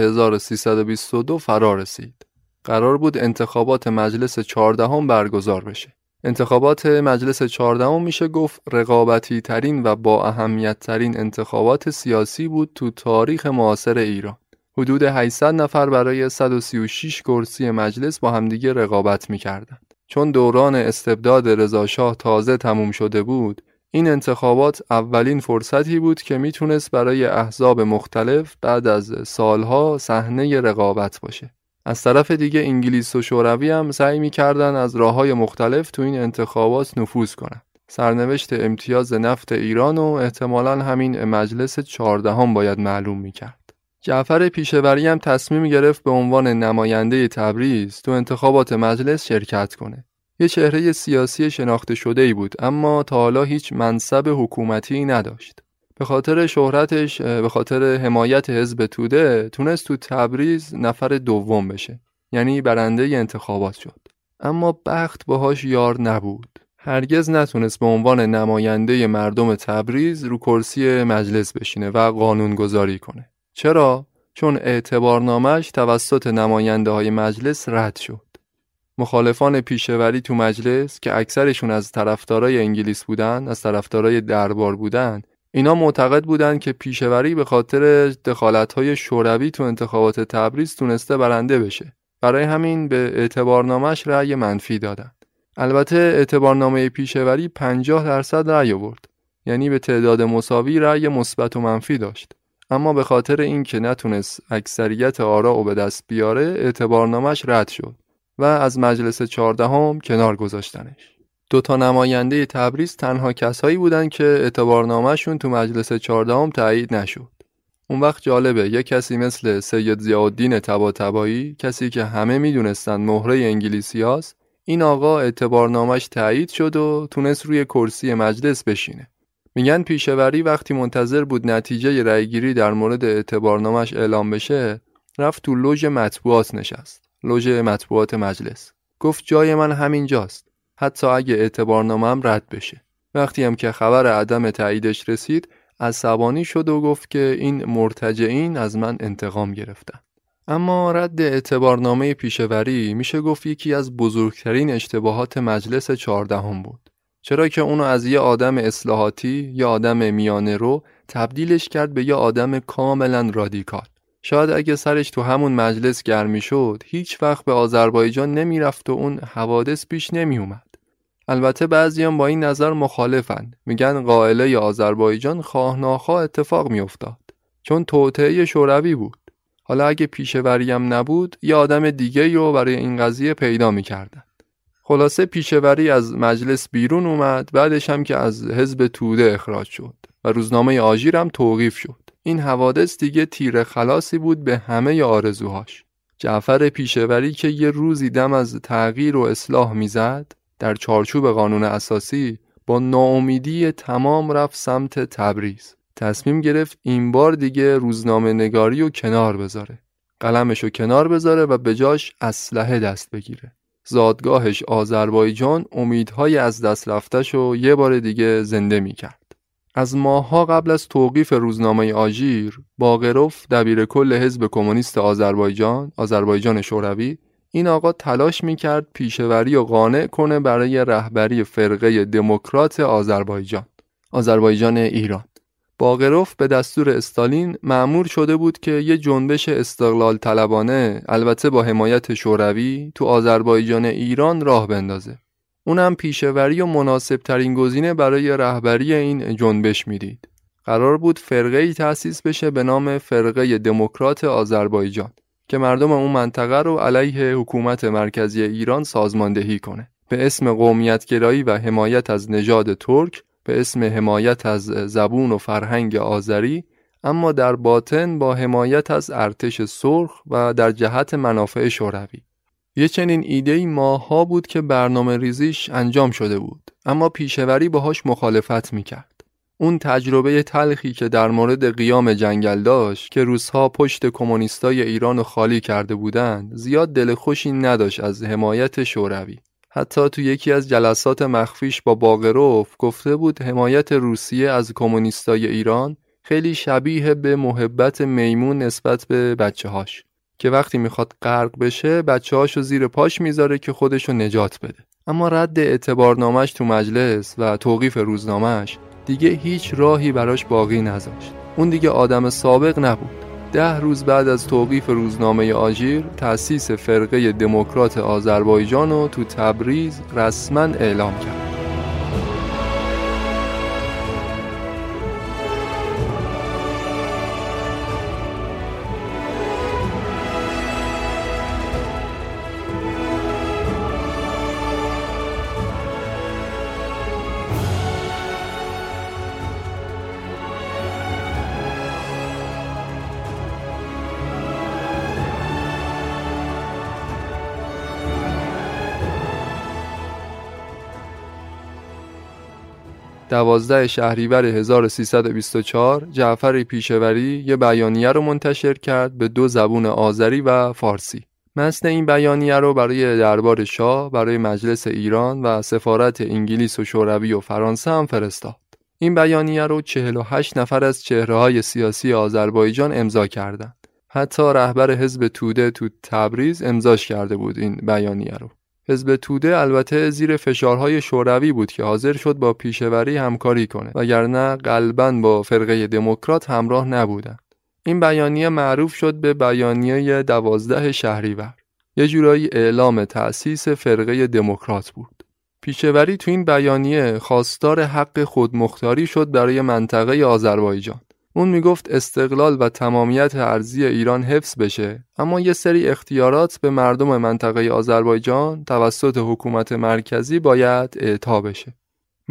1322 فرا رسید. قرار بود انتخابات مجلس 14 برگزار بشه. انتخابات مجلس 14 میشه گفت رقابتی ترین و با اهمیت ترین انتخابات سیاسی بود تو تاریخ معاصر ایران. حدود 800 نفر برای 136 کرسی مجلس با همدیگه رقابت می‌کردند. چون دوران استبداد رضاشاه تازه تموم شده بود، این انتخابات اولین فرصتی بود که میتونست برای احزاب مختلف بعد از سالها صحنه رقابت باشه. از طرف دیگه انگلیس و شوروی هم سعی می‌کردن از راه‌های مختلف تو این انتخابات نفوذ کنند. سرنوشت امتیاز نفت ایران و احتمالاً همین مجلس 14 باید معلوم می‌کرد. جعفر پیشوری هم تصمیم گرفت به عنوان نماینده تبریز تو انتخابات مجلس شرکت کنه. یه چهره سیاسی شناخته شده‌ای بود، اما تا حالا هیچ منصب حکومتی نداشت. به خاطر شهرتش، به خاطر حمایت حزب توده، تونست تو تبریز نفر دوم بشه، یعنی برنده انتخابات شد. اما بخت باهاش یار نبود. هرگز نتونست به عنوان نماینده مردم تبریز رو کرسی مجلس بشینه و قانونگذاری کنه. چرا؟ چون اعتبارنامه‌اش توسط نماینده‌های مجلس رد شد. مخالفان پیشوری تو مجلس که اکثرشون از طرفدارای انگلیس بودن، از طرفدارای دربار بودن، اینا معتقد بودن که پیشوری به خاطر دخالت‌های شوروی تو انتخابات تبریز تونسته برنده بشه. برای همین به اعتبارنامه‌اش رأی منفی دادن. البته اعتبارنامه پیشوری 50% رأی آورد. یعنی به تعداد مساوی رأی مثبت و منفی داشت. اما به خاطر اینکه نتونست اکثریت آراء به دست بیاره، اعتبارنامه‌اش رد شد و از مجلس 14 کنار گذاشتنش. 2 نماینده تبریز تنها کسایی بودن که اعتبارنامه‌شون تو مجلس 14 تایید نشد. اون وقت جالبه یه کسی مثل سید ضیاءالدین طباطبایی، کسی که همه میدونستن مهره انگلیسی هاست، این آقا اعتبارنامش تایید شد و تونست روی کرسی مجلس بشینه. میگن پیشوری وقتی منتظر بود نتیجه رأیگیری در مورد اعتبارنامش اعلام بشه، رفت تو لوژ مطبوعات نشست. لوژ مطبوعات مجلس. گفت جای من همینجاست، حتی اگه اعتبارنامه‌ام رد بشه. وقتی هم که خبر عدم تاییدش رسید، عصبانی شد و گفت که این مرتجعین از من انتقام گرفتن. اما رد اعتبارنامه پیشوری میشه گفت یکی از بزرگترین اشتباهات مجلس 14 بود. چرا که اونو از یه آدم اصلاحاتی، یه آدم میانه رو تبدیلش کرد به یه آدم کاملا رادیکال. شاید اگه سرش تو همون مجلس گرمی شد، هیچ وقت به آذربایجان نمیرفت و اون حوادث پیش نمی اومد. البته بعضیان با این نظر مخالفن. میگن قائله آذربایجان خواه ناخواه اتفاق میافتاد، چون توطئه شوروی بود. حالا اگه پیشوری هم نبود، یه آدم دیگه رو برای این قضیه پیدا میکردن. خلاصه پیشوری از مجلس بیرون اومد، بعدش هم که از حزب توده اخراج شد و روزنامه آژیر هم توقیف شد. این حوادث دیگه تیر خلاصی بود به همه آرزوهاش. جعفر پیشوری که یه روزی دم از تغییر و اصلاح میزد، در چارچوب قانون اساسی با ناامیدی تمام رفت سمت تبریز. تصمیم گرفت این بار دیگه روزنامه نگاری رو کنار بذاره. قلمشو کنار بذاره و به جاش اسلحه دست بگیره. زادگاهش آذربایجان امیدهای از دست رفته‌شو یه بار دیگه زنده می‌کرد. از ماه‌ها قبل از توقیف روزنامه آژیر، باقروف دبیر کل حزب کمونیست آذربایجان شوروی، این آقا تلاش می‌کرد پیشوری و قانع کنه برای رهبری فرقه دموکرات آذربایجان ایران. باقروف به دستور استالین مأمور شده بود که یه جنبش استقلال طلبانه، البته با حمایت شوروی، تو آذربایجان ایران راه بندازه. اونم پیشوری و مناسب ترین گزینه برای رهبری این جنبش میدید. قرار بود فرقه‌ای تأسیس بشه به نام فرقه دموکرات آذربایجان که مردم اون منطقه رو علیه حکومت مرکزی ایران سازماندهی کنه. به اسم قومیت‌گرایی و حمایت از نژاد ترک، به اسم حمایت از زبون و فرهنگ آذری، اما در باطن با حمایت از ارتش سرخ و در جهت منافع شوروی. یه چنین ایده‌ای ماه‌ها بود که برنامه ریزیش انجام شده بود، اما پیشوری باهاش مخالفت میکرد. اون تجربه تلخی که در مورد قیام جنگل داشت که روس‌ها پشت کمونیستای ایرانو خالی کرده بودن، زیاد دل خوشی نداشت از حمایت شوروی. حتی تو یکی از جلسات مخفیش با باقروف گفته بود حمایت روسیه از کمونیستای ایران خیلی شبیه به محبت میمون نسبت به بچه‌هاش که وقتی میخواد غرق بشه بچه‌هاشو زیر پاش میذاره که خودشو نجات بده. اما رد اعتبارنامش تو مجلس و توقیف روزنامه‌اش دیگه هیچ راهی براش باقی نذاشت. اون دیگه آدم سابق نبود. 10 روز بعد از توقیف روزنامه آژیر، تأسیس فرقه دموکرات آذربایجان رو تو تبریز رسما اعلام کرد. دوازده شهریور 1324 جعفر پیشوری یه بیانیه رو منتشر کرد به 2 زبون آذری و فارسی. متن این بیانیه رو برای دربار شاه، برای مجلس ایران و سفارت انگلیس و شوروی و فرانسه هم فرستاد. این بیانیه رو 48 نفر از چهره‌های سیاسی آذربایجان امضا کردند. حتی رهبر حزب توده تو تبریز امضاش کرده بود این بیانیه رو. حزب توده البته زیر فشارهای شوروی بود که حاضر شد با پیشوری همکاری کنه، وگرنه قلباً با فرقه دموکرات همراه نبودند. این بیانیه معروف شد به بیانیه 12 شهریور. یه جورایی اعلام تأسیس فرقه دموکرات بود. پیشوری تو این بیانیه خواستار حق خودمختاری شد برای منطقه آذربایجان. اون میگفت استقلال و تمامیت ارضی ایران حفظ بشه، اما یه سری اختیارات به مردم منطقه آذربایجان توسط حکومت مرکزی باید اعطا بشه.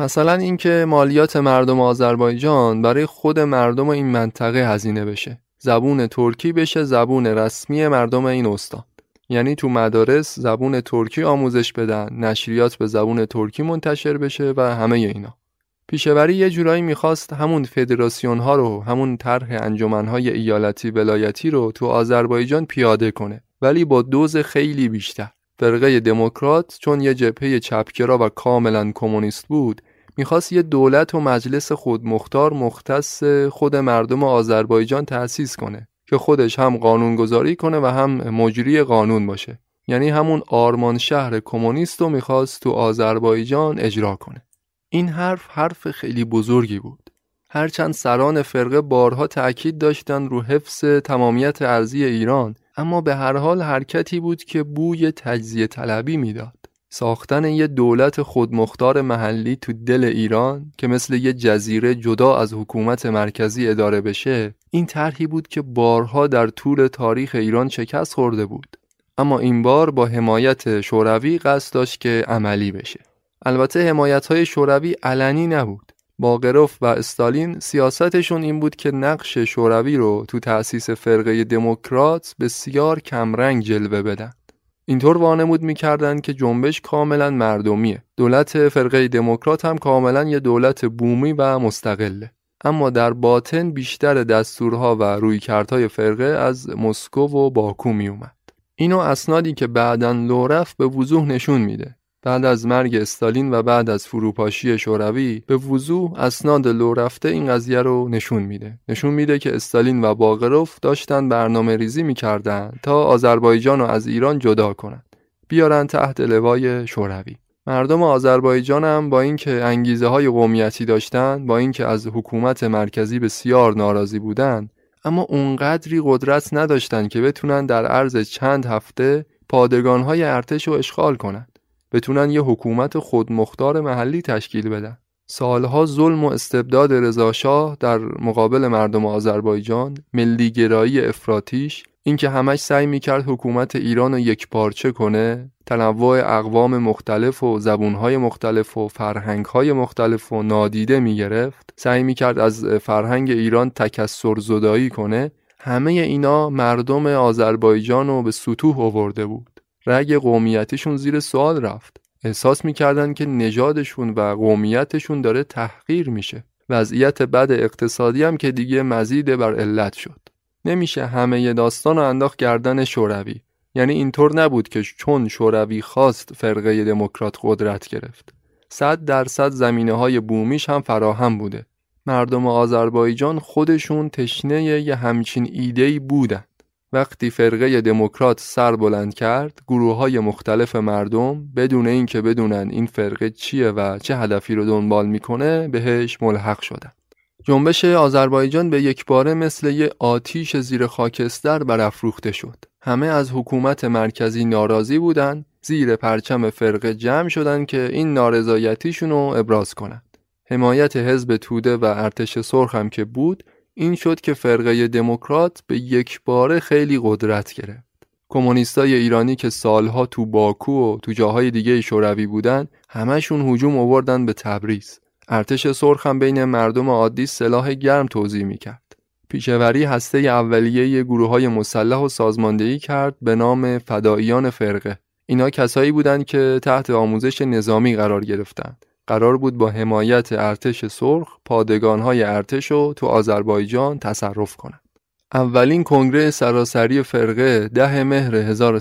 مثلا اینکه مالیات مردم آذربایجان برای خود مردم این منطقه هزینه بشه، زبون ترکی بشه زبون رسمی مردم این استان، یعنی تو مدارس زبون ترکی آموزش بدن، نشریات به زبون ترکی منتشر بشه و همه اینا. پیشوری یه جورایی میخواست همون فدراسیون ها رو، همون طرح انجمن‌های ایالتی ولایتی رو تو آذربایجان پیاده کنه، ولی با دوز خیلی بیشتر. فرقه دموکرات چون یه جبهه چپگرا و کاملا کمونیست بود، میخواست یه دولت و مجلس خودمختار مختص خود مردم آذربایجان تأسیس کنه که خودش هم قانونگذاری کنه و هم مجری قانون باشه. یعنی همون آرمان شهر کمونیست رو میخواست تو آذربایجان اجرا کنه. این حرف خیلی بزرگی بود. هرچند سران فرقه بارها تأکید داشتن رو حفظ تمامیت ارضی ایران، اما به هر حال حرکتی بود که بوی تجزیه طلبی میداد. ساختن یه دولت خودمختار محلی تو دل ایران که مثل یه جزیره جدا از حکومت مرکزی اداره بشه، این طرحی بود که بارها در طول تاریخ ایران شکست خورده بود. اما این بار با حمایت شوروی قصد داشت که عملی بشه. البته حمایت‌های شوروی علنی نبود. باقروف و استالین سیاستشون این بود که نقش شوروی رو تو تأسیس فرقه دموکرات بسیار کمرنگ جلوه بدن. اینطور وانمود می‌کردن که جنبش کاملا مردمیه. دولت فرقه دموکرات هم کاملا یه دولت بومی و مستقله. اما در باطن بیشتر دستورها و رویکردهای فرقه از مسکو و باکو می اومد. اینو اسنادی که بعداً لو رفت به وضوح نشون میده. بعد از مرگ استالین و بعد از فروپاشی شوروی به وضوح اسناد لو رفته این قضیه رو نشون میده که استالین و باقروف داشتن برنامه ریزی میکردن تا آذربایجان رو از ایران جدا کنن، بیارن تحت لوای شوروی. مردم آذربایجان هم با اینکه انگیزه های قومیتی داشتن، با اینکه از حکومت مرکزی بسیار ناراضی بودن، اما اونقدری قدرت نداشتن که بتونن در عرض چند هفته پادگان های ارتش رو اشغال کنن، بتونن یه حکومت خودمختار محلی تشکیل بدن. سالها ظلم و استبداد رضاشاه در مقابل مردم آذربایجان، ملیگرایی افراطیش، اینکه همش سعی میکرد حکومت ایران رو یکپارچه کنه، تنوع اقوام مختلف و زبونهای مختلف و فرهنگهای مختلف و نادیده میگرفت، سعی میکرد از فرهنگ ایران تکثر زدایی کنه، همه اینا مردم آذربایجان رو به سطوح آورده بود. رگ قومیتیشون زیر سوال رفت. احساس میکردن که نژادشون و قومیتشون داره تحقیر میشه. وضعیت بد اقتصادی هم که دیگه مزید بر علت شد. نمیشه همه داستان رو انداخت گردن شوروی. یعنی اینطور نبود که چون شوروی خواست فرقه دموکرات قدرت گرفت. 100% زمینه‌های بومیش هم فراهم بوده. مردم آذربایجان خودشون تشنه یه همچین ایده‌ای بودن. وقتی فرقه دموکرات سر بلند کرد، گروه‌های مختلف مردم بدون اینکه بدونن این فرقه چیه و چه هدفی رو دنبال میکنه بهش ملحق شدن. جنبش آذربایجان به یکباره مثل یه آتیش زیر خاکستر برافروخته شد. همه از حکومت مرکزی ناراضی بودن، زیر پرچم فرقه جمع شدن که این نارضایتیشون رو ابراز کنند. حمایت حزب توده و ارتش سرخ هم که بود، این شد که فرقه دموکرات به یکباره خیلی قدرت گرفت. کمونیستای ایرانی که سالها تو باکو و تو جاهای دیگه شوروی بودن، همشون هجوم آوردن به تبریز. ارتش سرخ هم بین مردم عادی سلاح گرم توزیع میکرد. پیشوری هسته اولیه گروه‌های مسلح و سازماندهی کرد به نام فداییان فرقه. اینا کسایی بودن که تحت آموزش نظامی قرار گرفتند. قرار بود با حمایت ارتش سرخ پادگان‌های ارتش رو تو آذربایجان تصرف کنند. اولین کنگره سراسری فرقه 10 مهر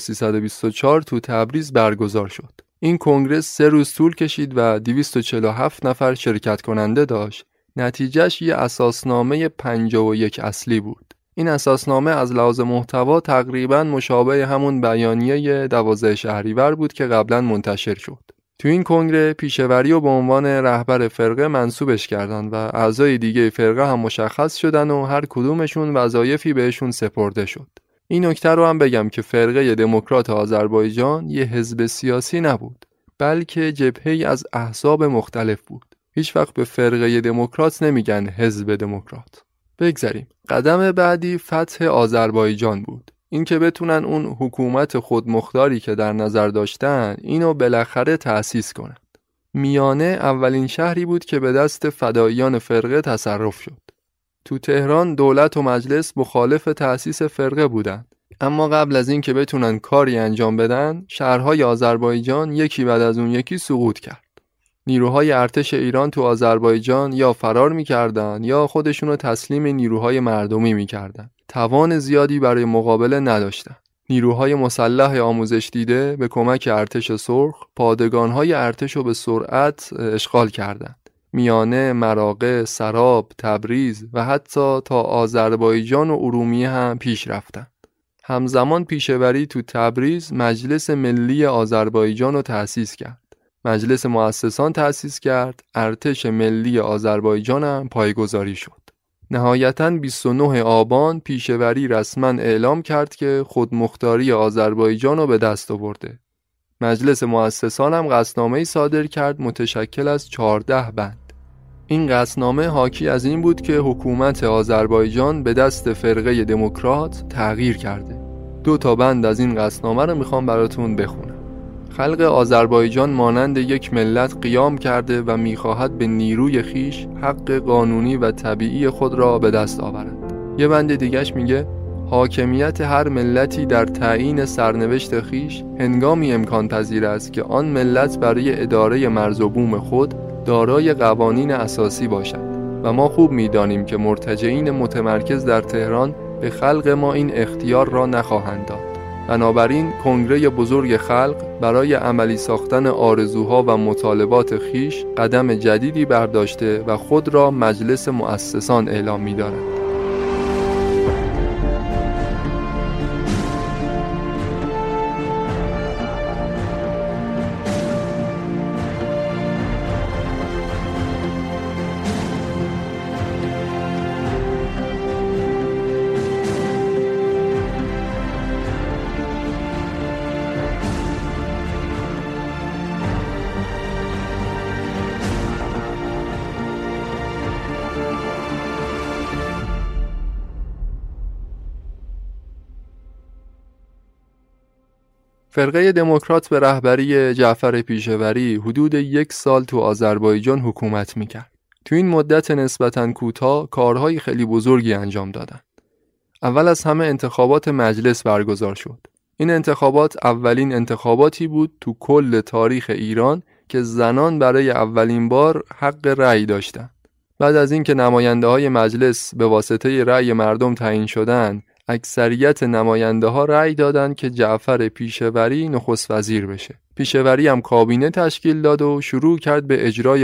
1324 تو تبریز برگزار شد. این کنگره 3 روز طول کشید و 247 نفر شرکت کننده داشت. نتیجهش یه اساسنامه 51 اصلی بود. این اساسنامه از لحاظ محتوا تقریباً مشابه همون بیانیه 12 شهریور بود که قبلاً منتشر شد. تو این کنگره پیشوری رو به عنوان رهبر فرقه منصوبش کردن و اعضای دیگه فرقه هم مشخص شدن و هر کدومشون وظایفی بهشون سپرده شد. این نکته رو هم بگم که فرقه دموکرات آذربایجان یه حزب سیاسی نبود، بلکه جبهه‌ای از احزاب مختلف بود. هیچ وقت به فرقه دموکرات نمیگن حزب دموکرات. بگذریم. قدم بعدی فتح آذربایجان بود. این که بتونن اون حکومت خودمختاری که در نظر داشتن اینو بالاخره تأسیس کنن. میانه اولین شهری بود که به دست فداییان فرقه تصرف شد. تو تهران دولت و مجلس مخالف تأسیس فرقه بودند، اما قبل از این که بتونن کاری انجام بدن، شهرهای آذربایجان یکی بعد از اون یکی سقوط کرد. نیروهای ارتش ایران تو آذربایجان یا فرار می‌کردن یا خودشونو تسلیم نیروهای مردمی می‌کردن. توان زیادی برای مقابله نداشتن. نیروهای مسلح آموزش دیده به کمک ارتش سرخ پادگان‌های ارتش رو به سرعت اشغال کردند. میانه، مراغه، سراب، تبریز و حتی تا آذربایجان و ارومیه هم پیش رفتند. همزمان پیشوری تو تبریز مجلس ملی آذربایجان رو تأسیس کرد. مجلس مؤسسان تأسیس کرد، ارتش ملی آذربایجان هم پایه‌گذاری شد. نهایتاً 29 آبان پیشوری رسما اعلام کرد که خودمختاری آذربایجان رو به دست آورده. مجلس مؤسسان هم قصدنامه‌ای صادر کرد متشکل از 14 بند. این قصدنامه حاکی از این بود که حکومت آذربایجان به دست فرقه دموکرات تغییر کرده. 2 بند از این قصدنامه رو میخوام براتون بخونم. خلق آذربایجان مانند یک ملت قیام کرده و میخواهد به نیروی خیش حق قانونی و طبیعی خود را به دست آورد. یه بند دیگهش میگه حاکمیت هر ملتی در تعیین سرنوشت خیش هنگامی امکان پذیر است که آن ملت برای اداره مرز و بوم خود دارای قوانین اساسی باشد و ما خوب میدانیم که مرتجعین متمرکز در تهران به خلق ما این اختیار را نخواهند داد. بنابراین کنگره بزرگ خلق برای عملی ساختن آرزوها و مطالبات خیش قدم جدیدی برداشته و خود را مجلس مؤسسان اعلام می‌دارد. فرقه دموکرات به رهبری جعفر پیشوری حدود 1 سال تو آذربایجان حکومت میکرد. تو این مدت نسبتاً کوتاه کارهای خیلی بزرگی انجام دادن. اول از همه انتخابات مجلس برگزار شد. این انتخابات اولین انتخاباتی بود تو کل تاریخ ایران که زنان برای اولین بار حق رأی داشتند. بعد از اینکه نماینده‌های مجلس به واسطه رأی مردم تعیین شدند، اکثریت نماینده ها رأی دادن که جعفر پیشوری نخست وزیر بشه. پیشوری هم کابینه تشکیل داد و شروع کرد به اجرای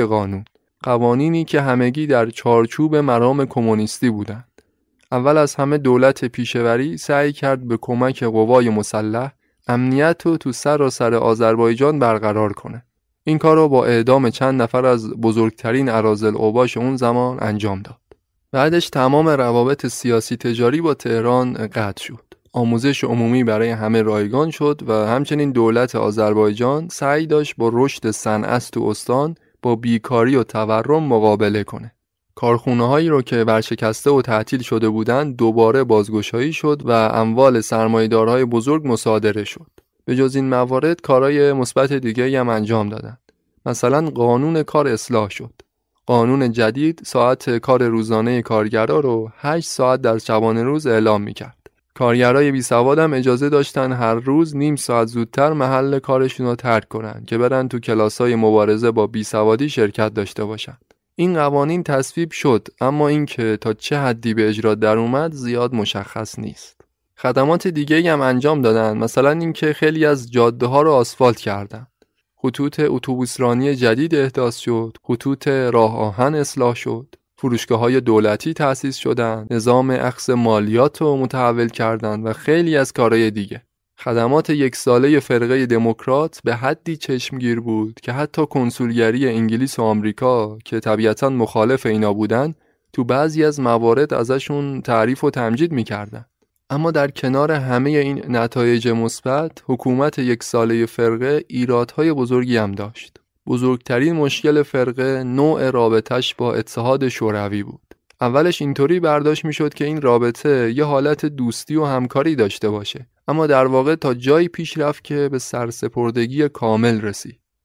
قوانینی که همگی در چارچوب مرام کمونیستی بودند. اول از همه دولت پیشوری سعی کرد به کمک قوای مسلح امنیت رو تو سراسر آذربایجان برقرار کنه. این کار رو با اعدام چند نفر از بزرگترین اراذل اوباش اون زمان انجام داد. بعدش تمام روابط سیاسی تجاری با تهران قطع شد. آموزش عمومی برای همه رایگان شد و همچنین دولت آذربایجان سعی داشت با رشد صنعت تو استان با بیکاری و تورم مقابله کنه. کارخونه‌هایی رو که ورشکسته و تعطیل شده بودند دوباره بازگشایی شد و اموال سرمایه‌دارهای بزرگ مصادره شد. به جز این موارد کارهای مثبت دیگه‌ای هم انجام دادند. مثلا قانون کار اصلاح شد. قانون جدید ساعت کار روزانه کارگرا رو 8 ساعت در شبانه روز اعلام می‌کرد. کارگرای بیسواد هم اجازه داشتن هر روز نیم ساعت زودتر محل کارشون رو ترک کنن که برن تو کلاس‌های مبارزه با بیسوادی شرکت داشته باشن. این قوانین تصویب شد، اما اینکه تا چه حدی به اجرا در اومد زیاد مشخص نیست. خدمات دیگه‌ای هم انجام دادن، مثلا اینکه خیلی از جاده‌ها رو آسفالت کردن. خطوط اتوبوسرانی جدید احداث شد، خطوط راه آهن اصلاح شد، فروشگاه‌های دولتی تأسیس شدند، نظام اخذ مالیات رو متحول کردند و خیلی از کارهای دیگه. خدمات 1 ساله فرقه دموکرات به حدی چشمگیر بود که حتی کنسولگری انگلیس و آمریکا که طبیعتاً مخالف اینا بودن تو بعضی از موارد ازشون تعریف و تمجید می‌کردن. اما در کنار همه این نتایج مثبت، حکومت 1 ساله فرقه ایرادهای بزرگی هم داشت. بزرگترین مشکل فرقه نوع رابطش با اتحاد شوروی بود. اولش اینطوری برداشت میشد که این رابطه یه حالت دوستی و همکاری داشته باشه، اما در واقع تا جایی پیش رفت که به سرسپردگی کامل رسید.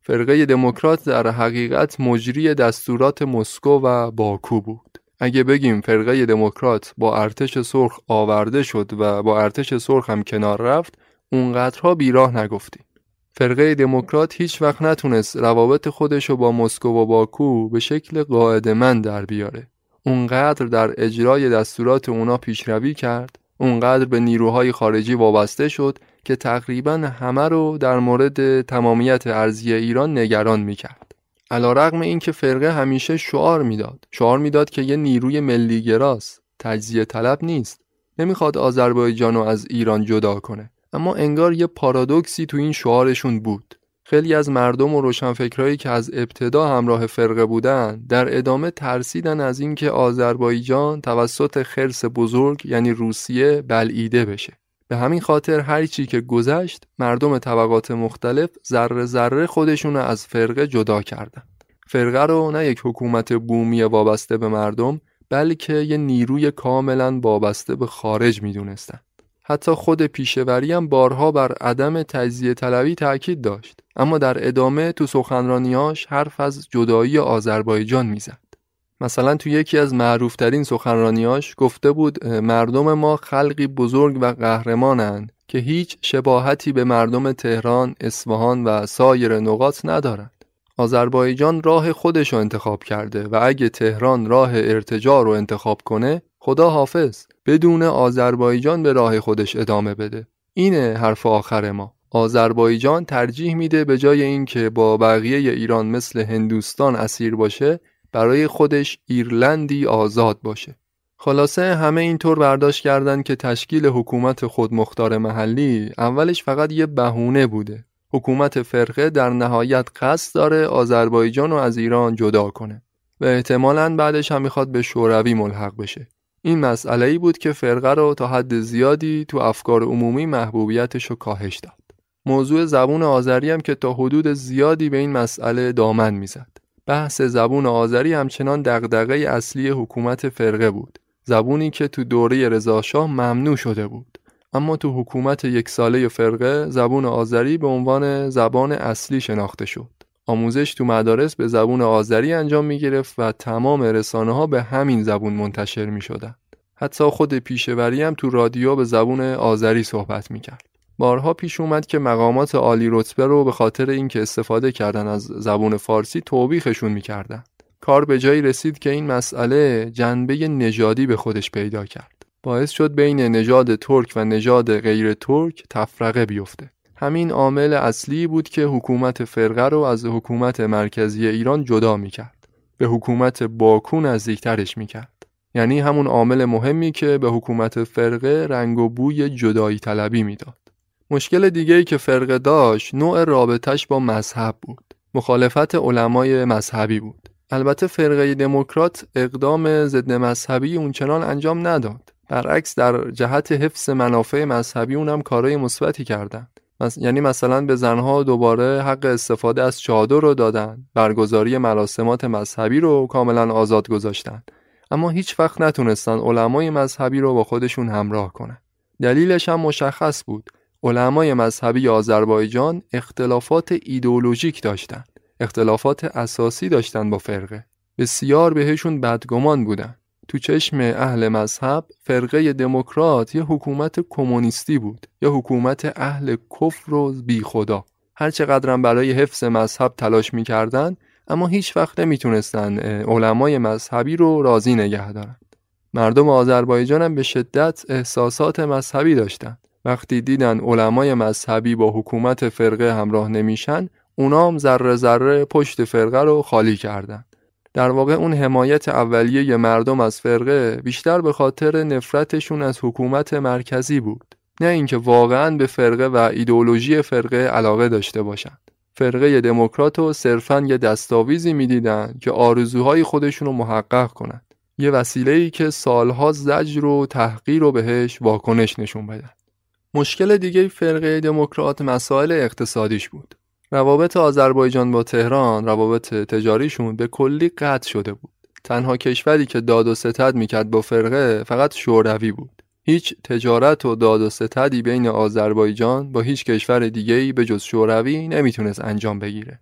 فرقه دموکرات در حقیقت مجری دستورات مسکو و باکو بود. اگه بگیم فرقه دموکرات با ارتش سرخ آورده شد و با ارتش سرخ هم کنار رفت، اونقدرها بیراه نگفتیم. فرقه دموکرات هیچ وقت نتونست روابط خودشو با مسکو و باکو به شکل قاعده‌مند در بیاره. اونقدر در اجرای دستورات اونا پیشروی کرد، اونقدر به نیروهای خارجی وابسته شد که تقریباً همه رو در مورد تمامیت ارضی ایران نگران میکرد. علیرغم اینکه فرقه همیشه شعار میداد که یه نیروی ملیگراست، تجزیه طلب نیست، نمیخواد آذربایجان رو از ایران جدا کنه، اما انگار یه پارادوکسی تو این شعارشون بود. خیلی از مردم و روشنفکرایی که از ابتدا همراه فرقه بودن در ادامه ترسیدن از اینکه آذربایجان توسط خرس بزرگ یعنی روسیه بلعیده بشه. به همین خاطر هر چی که گذشت مردم طبقات مختلف ذره ذره خودشون رو از فرقه جدا کردن. فرقه رو نه یک حکومت بومی وابسته به مردم، بلکه یه نیروی کاملا وابسته به خارج میدونستن. حتی خود پیشوری هم بارها بر عدم تجزیه طلبی تأکید داشت، اما در ادامه تو سخنرانیاش حرف از جدایی آذربایجان میزد. مثلا تو یکی از معروفترین سخنرانیاش گفته بود مردم ما خلقی بزرگ و قهرمانند که هیچ شباهتی به مردم تهران، اصفهان و سایر نقاط ندارند. آذربایجان راه خودشو انتخاب کرده و اگه تهران راه ارتجاع رو انتخاب کنه، خدا حافظ، بدون آذربایجان به راه خودش ادامه بده. اینه حرف آخر ما. آذربایجان ترجیح میده به جای اینکه با بقیه ایران مثل هندوستان اسیر باشه، برای خودش ایرلندی آزاد باشه. خلاصه همه اینطور برداشت کردن که تشکیل حکومت خودمختار محلی اولش فقط یه بهونه بوده. حکومت فرقه در نهایت قصد داره آذربایجان رو از ایران جدا کنه و احتمالاً بعدش هم میخواد به شوروی ملحق بشه. این مسئله‌ای بود که فرقه رو تا حد زیادی تو افکار عمومی محبوبیتش رو کاهش داد. موضوع زبون آذری هم که تا حدود زیادی به این مسئله دامن میزد. بحث زبون آذری همچنان دغدغه اصلی حکومت فرقه بود. زبونی که تو دوره رضاشاه ممنوع شده بود. اما تو حکومت یک ساله فرقه زبون آذری به عنوان زبان اصلی شناخته شد. آموزش تو مدارس به زبون آذری انجام می گرفت و تمام رسانه ها به همین زبون منتشر می شدن. حتی خود پیشوری هم تو رادیو به زبون آذری صحبت می کرد. بارها پیش اومد که مقامات عالی رتبه رو به خاطر اینکه استفاده کردن از زبون فارسی توبیخشون می کردن. کار به جایی رسید که این مسئله جنبه نژادی به خودش پیدا کرد. باعث شد بین نژاد ترک و نژاد غیر ترک تفرقه بیفته. همین عامل اصلی بود که حکومت فرقه رو از حکومت مرکزی ایران جدا می‌کرد. به حکومت باکو نزدیکترش می‌کرد. یعنی همون عامل مهمی که به حکومت فرقه رنگ و بوی جدایی طلبی میداد. مشکل دیگه‌ای که فرقه داشت نوع رابطش با مذهب بود. مخالفت علمای مذهبی بود. البته فرقه دموکرات اقدام ضد مذهبی اونچنان انجام نداد. برعکس در جهت حفظ منافع مذهبی اونم کارهای مثبتی کردن. یعنی مثلا به زنها دوباره حق استفاده از چادر رو دادن، برگزاری مراسمات مذهبی رو کاملا آزاد گذاشتن، اما هیچ وقت نتونستن علمای مذهبی رو با خودشون همراه کنن. دلیلش هم مشخص بود. علمای مذهبی آذربایجان اختلافات ایدئولوژیک داشتن، اختلافات اساسی داشتن با فرقه. بسیار بهشون بدگمان بودن. تو چشم اهل مذهب فرقه دموکرات یه حکومت کمونیستی بود، یه حکومت اهل کفر و بی خدا. هر چقدرم برای حفظ مذهب تلاش می‌کردن، اما هیچ وقت نمیتونستن علمای مذهبی رو راضی نگه دارن. مردم آذربایجان هم به شدت احساسات مذهبی داشتن. وقتی دیدن علمای مذهبی با حکومت فرقه همراه نمیشن، اونام ذره ذره پشت فرقه رو خالی کردن. در واقع اون حمایت اولیه مردم از فرقه بیشتر به خاطر نفرتشون از حکومت مرکزی بود، نه اینکه واقعاً به فرقه و ایدئولوژی فرقه علاقه داشته باشند. فرقه دموکراتو صرفاً یه دستاویزی می‌دیدن که آرزوهای خودشون رو محقق کنن، یه وسیله‌ای که سالها زجر و تحقیر رو بهش واکنش نشون بدن. مشکل دیگه فرقه دموکرات مسائل اقتصادیش بود. روابط آذربایجان با تهران، روابط تجاریشون به کلی قطع شده بود. تنها کشوری که داد و ستد میکرد با فرقه فقط شوروی بود. هیچ تجارت و داد و ستدی بین آذربایجان با هیچ کشور دیگه‌ای به جز شوروی نمیتونست انجام بگیره.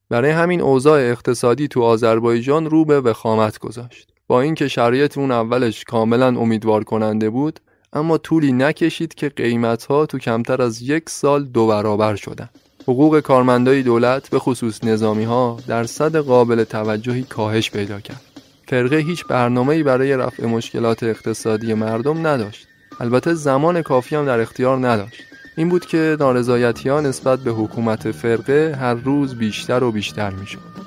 برای همین اوضاع اقتصادی تو آذربایجان رو به وخامت گذاشت. با اینکه شرایط اون اولش کاملا امیدوار کننده بود، اما طولی نکشید که قیمت‌ها تو کمتر از 1 سال 2 برابر شدن. حقوق کارمندای دولت به خصوص نظامی‌ها درصد قابل توجهی کاهش پیدا کرد. فرقه هیچ برنامه‌ای برای رفع مشکلات اقتصادی مردم نداشت. البته زمان کافی هم در اختیار نداشت. این بود که نارضایتی‌ها نسبت به حکومت فرقه هر روز بیشتر و بیشتر می‌شد.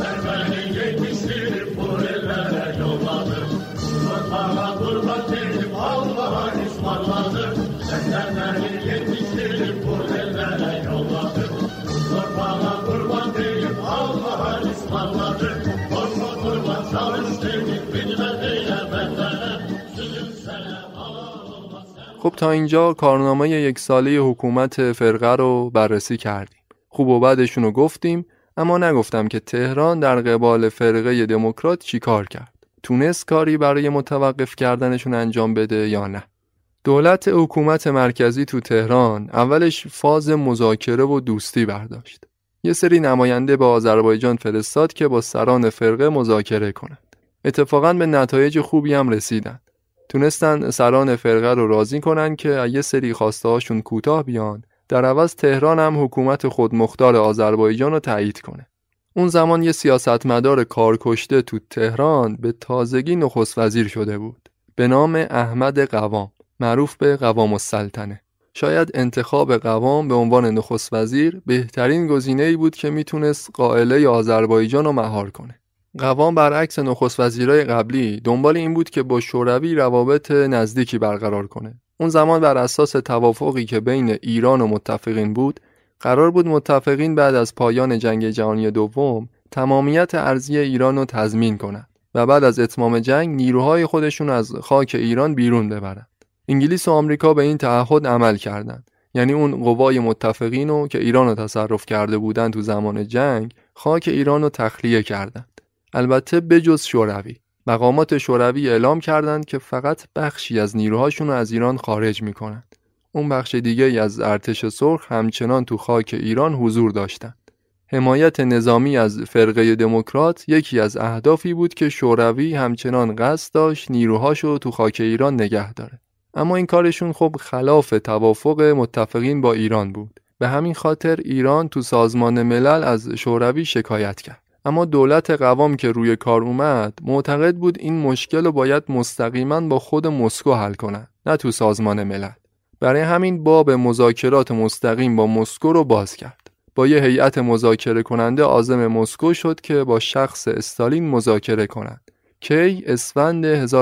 خب تا اینجا کارنامه 1 ساله حکومت فرقه رو بررسی کردیم. خوب و بدشون رو گفتیم، اما نگفتم که تهران در قبال فرقه دموکرات چی کار کرد. تونست کاری برای متوقف کردنشون انجام بده یا نه؟ دولت حکومت مرکزی تو تهران اولش فاز مذاکره و دوستی برداشت. یه سری نماینده به آذربایجان فرستاد که با سران فرقه مذاکره کنند. اتفاقاً به نتایج خوبی هم رسیدن. تونستن سران فرقه رو راضی کنن که یه سری خواسته هاشون کوتاه بیان، در عوض تهران هم حکومت خودمختار آذربایجان رو تایید کنه. اون زمان یه سیاستمدار کارکشته تو تهران به تازگی نخست وزیر شده بود به نام احمد قوام، معروف به قوام السلطنه. شاید انتخاب قوام به عنوان نخست وزیر بهترین گزینه‌ای بود که میتونست قائله آذربایجان رو مهار کنه. قوام برعکس نخست وزیرای قبلی دنبال این بود که با شوروی روابط نزدیکی برقرار کنه. اون زمان بر اساس توافقی که بین ایران و متفقین بود، قرار بود متفقین بعد از پایان جنگ جهانی دوم تمامیت ارضی ایران رو تضمین کنند و بعد از اتمام جنگ نیروهای خودشون از خاک ایران بیرون ببرند. انگلیس و آمریکا به این تعهد عمل کردند. یعنی اون قوای متفقین رو که ایران رو تصرف کرده بودند تو زمان جنگ، خاک ایران رو تخلیه کردند. البته بجز شوروی. مقامات شوروی اعلام کردند که فقط بخشی از نیروهاشون رو از ایران خارج میکنند. اون بخش دیگه از ارتش سرخ همچنان تو خاک ایران حضور داشتند. حمایت نظامی از فرقه دموکرات یکی از اهدافی بود که شوروی همچنان قصد داشت نیروهاشو تو خاک ایران نگه داره. اما این کارشون خب خلاف توافق متفقین با ایران بود. به همین خاطر ایران تو سازمان ملل از شوروی شکایت کرد. اما دولت قوام که روی کار اومد معتقد بود این مشکل رو باید مستقیما با خود مسکو حل کنن، نه تو سازمان ملل. برای همین باب مذاکرات مستقیم با مسکو رو باز کرد. با یه هیئت مذاکره کننده عازم مسکو شد که با شخص استالین مذاکره کنند. کی؟ اسفند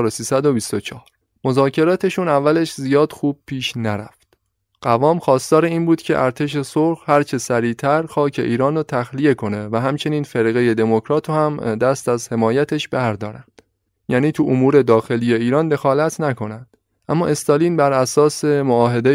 1324. مذاکراتشون اولش زیاد خوب پیش نرفت. قوام خواستار این بود که ارتش سرخ هرچه سریعتر خاک ایران رو تخلیه کنه و همچنین فرقه دموکرات هم دست از حمایتش بردارند. یعنی تو امور داخلی ایران دخالت نکنند. اما استالین بر اساس معاهده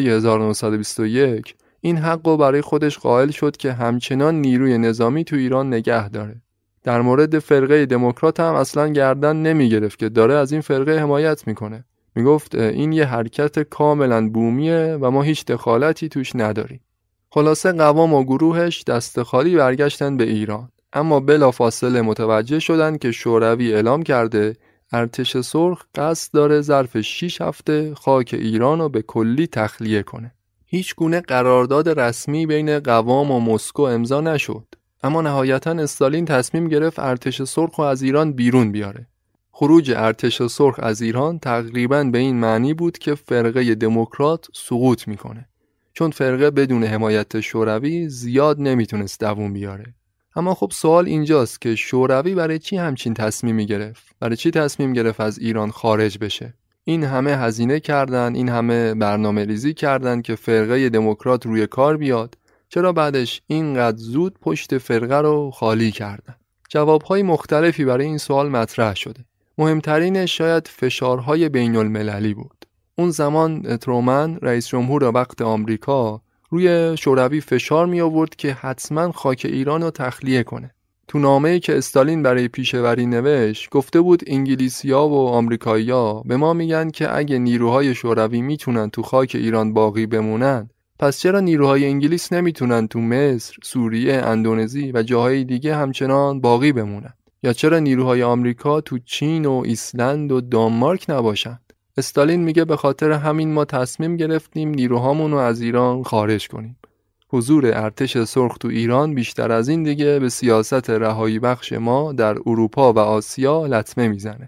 1921 این حق رو برای خودش قائل شد که همچنان نیروی نظامی تو ایران نگه داره. در مورد فرقه دموکرات هم اصلا گردن نمی گرفت که داره از این فرقه حمایت میکنه. میگفت این یه حرکت کاملا بومیه و ما هیچ دخالتی توش نداریم. خلاصه قوام و گروهش دست خالی برگشتن به ایران، اما بلافاصله متوجه شدن که شوروی اعلام کرده ارتش سرخ قصد داره ظرف 6 هفته خاک ایران رو به کلی تخلیه کنه. هیچ گونه قرارداد رسمی بین قوام و مسکو امضا نشد، اما نهایتاً استالین تصمیم گرفت ارتش سرخ رو از ایران بیرون بیاره. خروج ارتش سرخ از ایران تقریباً به این معنی بود که فرقه دموکرات سقوط میکنه، چون فرقه بدون حمایت شوروی زیاد نمیتونست دووم بیاره. اما خب سوال اینجاست که شوروی برای چی همچین تصمیمی گرفت؟ برای چی تصمیم گرفت از ایران خارج بشه؟ این همه هزینه کردن، این همه برنامه ریزی کردن که فرقه دموکرات روی کار بیاد، چرا بعدش اینقدر زود پشت فرقه رو خالی کردن؟ جوابهای مختلفی برای این سوال مطرح شده. مهمترین شاید فشارهای بین المللی بود. اون زمان ترومن رئیس جمهور وقت آمریکا روی شوروی فشار می آورد که حتما خاک ایران رو تخلیه کنه. تو نامه‌ای که استالین برای پیشه‌وری نوشت گفته بود انگلیسی‌ها و آمریکایی‌ها به ما میگن که اگه نیروهای شوروی میتونن تو خاک ایران باقی بمونن، پس چرا نیروهای انگلیس نمیتونن تو مصر، سوریه، اندونزی و جاهای دیگه همچنان باقی بمونن؟ یا چرا نیروهای آمریکا تو چین و ایسلند و دانمارک نباشن؟ استالین میگه به خاطر همین ما تصمیم گرفتیم نیروهامون رو از ایران خارج کنیم. حضور ارتش سرخ تو ایران بیشتر از این دیگه به سیاست رهایی بخش ما در اروپا و آسیا لطمه میزنه.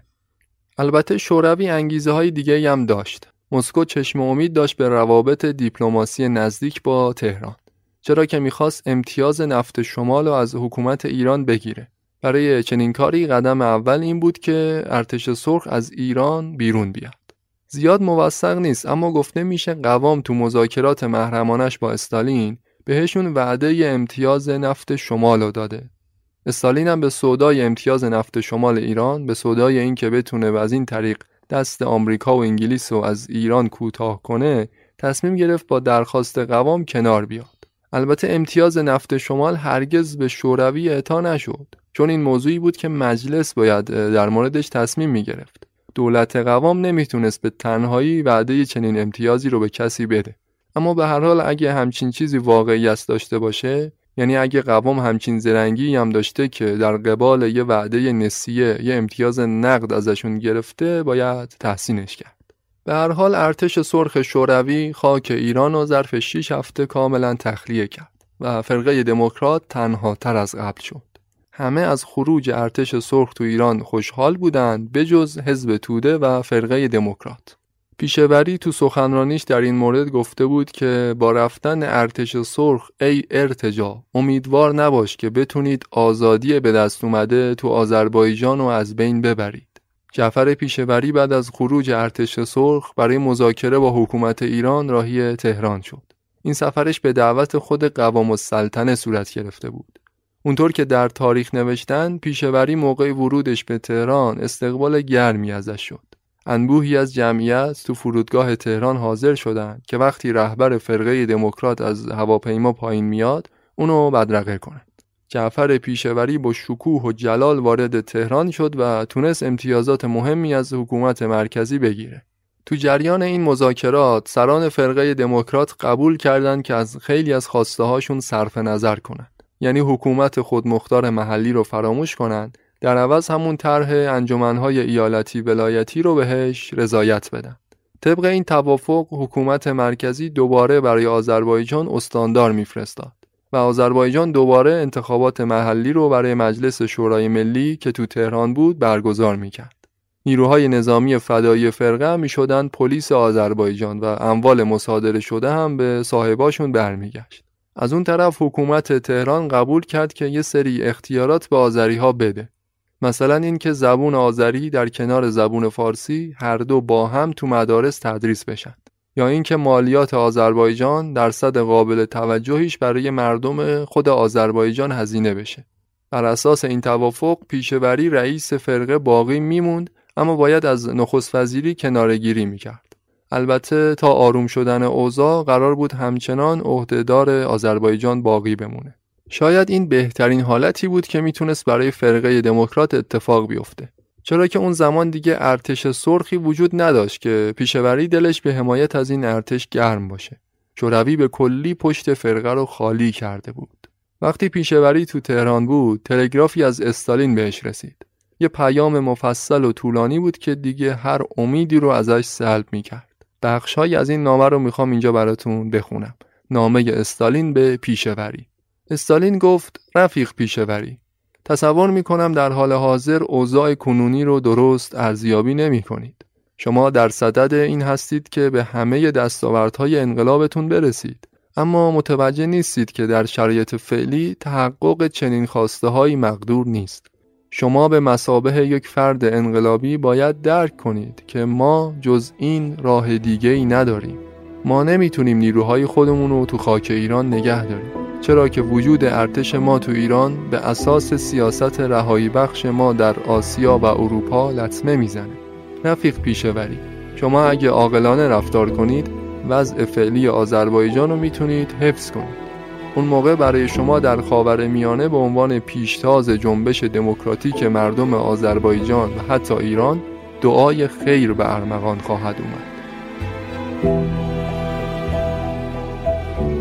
البته شوروی انگیزه های دیگه هم داشت. مسکو چشم امید داشت به روابط دیپلماسی نزدیک با تهران، چرا که میخواست امتیاز نفت شمال رو از حکومت ایران بگیره. برای چنین کاری قدم اول این بود که ارتش سرخ از ایران بیرون بیاد. زیاد موثق نیست، اما گفته میشه قوام تو مذاکرات محرمانش با استالین بهشون وعده امتیاز نفت شمال رو داده. استالین هم به سودای امتیاز نفت شمال ایران، به سودای این که بتونه و از این طریق دست آمریکا و انگلیس رو از ایران کوتاه کنه، تصمیم گرفت با درخواست قوام کنار بیاد. البته امتیاز نفت شمال هرگز به شوروی اعطا نشد، چون این موضوعی بود که مجلس باید در موردش تصمیم میگرفت. دولت قوام نمیتونست به تنهایی وعده چنین امتیازی رو به کسی بده. اما به هر حال اگه همچین چیزی واقعیت داشته باشه، یعنی اگه قوام همچین زرنگی هم داشته که در قبال یه وعده نسیه یه امتیاز نقد ازشون گرفته، باید تحسینش کرد. به هر حال ارتش سرخ شوروی خاک ایران رو ظرف 6 هفته کاملا تخلیه کرد و فرقه دموکرات تنها تر از قبل شد. همه از خروج ارتش سرخ تو ایران خوشحال بودند بجز حزب توده و فرقه دموکرات. پیشه‌وری تو سخنرانیش در این مورد گفته بود که با رفتن ارتش سرخ ای ارتجاع، امیدوار نباش که بتونید آزادی به دست اومده تو آذربایجان رو از بین ببرید. جعفر پیشه‌وری بعد از خروج ارتش سرخ برای مذاکره با حکومت ایران راهی تهران شد. این سفرش به دعوت خود قوام السلطنه صورت گرفته بود. اونطور که در تاریخ نوشتن، پیشه‌وری موقع ورودش به تهران استقبال گرمی ازش شد. انبوهی از جمعیت تو فرودگاه تهران حاضر شدند که وقتی رهبر فرقه دموکرات از هواپیما پایین میاد، اونو بدرقه کنند. جعفر پیشه‌وری با شکوه و جلال وارد تهران شد و تونست امتیازات مهمی از حکومت مرکزی بگیره. تو جریان این مذاکرات، سران فرقه دموکرات قبول کردند که از خیلی از خواسته هاشون صرف نظر کنند. یعنی حکومت خودمختار محلی رو فراموش کنند، در عوض همون طرح انجمنهای ایالتی ولایتی رو بهش رضایت بدن. طبق این توافق حکومت مرکزی دوباره برای آذربایجان استاندار میفرستاد و آذربایجان دوباره انتخابات محلی رو برای مجلس شورای ملی که تو تهران بود برگزار میکرد. نیروهای نظامی فدایی فرقه میشدن پلیس آذربایجان و اموال مصادره شده هم به صاحباشون برمیگشت. از اون طرف حکومت تهران قبول کرد که یه سری اختیارات به آذری‌ها بده. مثلا این که زبون آذری در کنار زبون فارسی هر دو با هم تو مدارس تدریس بشن، یا این که مالیات آذربایجان درصد قابل توجهیش برای مردم خود آذربایجان هزینه بشه. بر اساس این توافق پیشه‌وری رئیس فرقه باقی میموند، اما باید از نخست وزیری کناره‌گیری میکرد. البته تا آروم شدن اوضاع قرار بود همچنان عهدهدار آذربایجان باقی بمونه. شاید این بهترین حالتی بود که میتونست برای فرقه دموکرات اتفاق بیفته، چرا که اون زمان دیگه ارتش سرخی وجود نداشت که پیشه‌وری دلش به حمایت از این ارتش گرم باشه. شوروی به کلی پشت فرقه رو خالی کرده بود. وقتی پیشه‌وری تو تهران بود، تلگرافی از استالین بهش رسید. یه پیام مفصل و طولانی بود که دیگه هر امیدی رو ازش سلب میکرد. بخشایی از این نامه رو میخوام اینجا براتون بخونم. نامه استالین به پیشه‌وری. استالین گفت: رفیق پیشه‌وری، تصور میکنم در حال حاضر اوضاع کنونی رو درست ارزیابی نمی کنید. شما در صدد این هستید که به همه دستاوردهای انقلابتون برسید، اما متوجه نیستید که در شرایط فعلی تحقق چنین خواسته‌هایی مقدور نیست. شما به مثابه یک فرد انقلابی باید درک کنید که ما جز این راه دیگه‌ای نداریم. ما نمیتونیم نیروهای خودمون رو تو خاک ایران نگه داریم، چرا که وجود ارتش ما تو ایران به اساس سیاست رهایی بخش ما در آسیا و اروپا لطمه میزنه. رفیق پیشه‌وری، شما اگه عاقلانه رفتار کنید، وضع فعلی آذربایجان رو میتونید حفظ کنید. اون موقع برای شما در خاورمیانه به عنوان پیشتاز جنبش دموکراتیک مردم آذربایجان و حتی ایران دعای خیر به ارمغان خواهد اومد.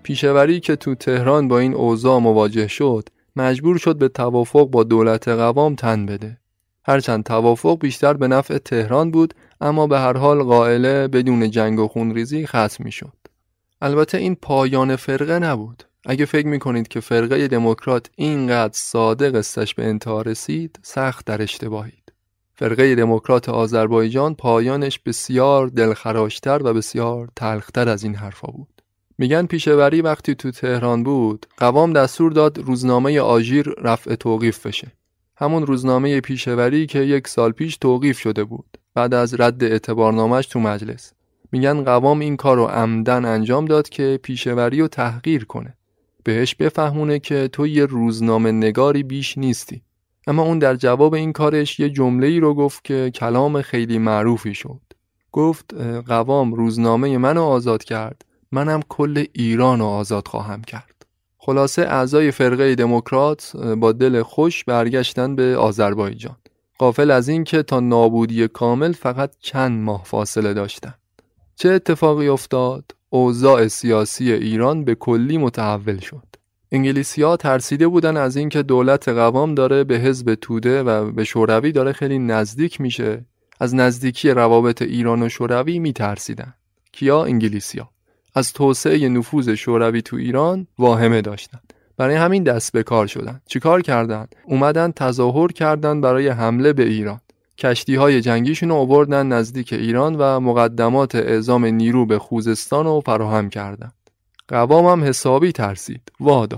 پیشوری که تو تهران با این اوضاع مواجه شد، مجبور شد به توافق با دولت قوام تن بده. هرچند توافق بیشتر به نفع تهران بود، اما به هر حال قائله بدون جنگ و خونریزی ختم میشد. البته این پایان فرقه نبود. اگه فکر میکنید که فرقه دموکرات اینقدر ساده قصه‌اش به انتها رسید، سخت در اشتباهید. فرقه دموکرات آذربایجان پایانش بسیار دلخراشتر و بسیار تلختر از این حرفا بود. میگن پیشوری وقتی تو تهران بود، قوام دستور داد روزنامه آژیر رفع توقیف بشه. همون روزنامه پیشوری که 1 سال پیش توقیف شده بود بعد از رد اعتبارنامه‌اش تو مجلس. میگن قوام این کار رو عمدن انجام داد که پیشوری رو تحقیر کنه. بهش بفهمونه که تو یه روزنامه نگاری بیش نیستی. اما اون در جواب این کارش یه جمله‌ای رو گفت که کلام خیلی معروفی شد. گفت قوام روزنامه منو آزاد کرد، منم کل ایران رو آزاد خواهم کرد. خلاصه اعضای فرقه دموکرات با دل خوش برگشتن به آذربایجان، غافل از این که تا نابودی کامل فقط چند ماه فاصله داشتن. چه اتفاقی افتاد؟ اوضاع سیاسی ایران به کلی متحول شد. انگلیسی‌ها ترسیده بودن از این که دولت قوام داره به حزب توده و به شوروی داره خیلی نزدیک میشه. از نزدیکی روابط ایران و شوروی میترسیدن. کیا؟ انگلیسی‌ها. از توسعه نفوذ شوروی تو ایران واهمه داشتن. برای همین دست به کار شدن. چیکار کردن؟ اومدن تظاهر کردن برای حمله به ایران. کشتی‌های جنگیشون رو آوردن نزدیک ایران و مقدمات اعزام نیرو به خوزستان رو فراهم کردن. قوام هم حسابی ترسید، واداد.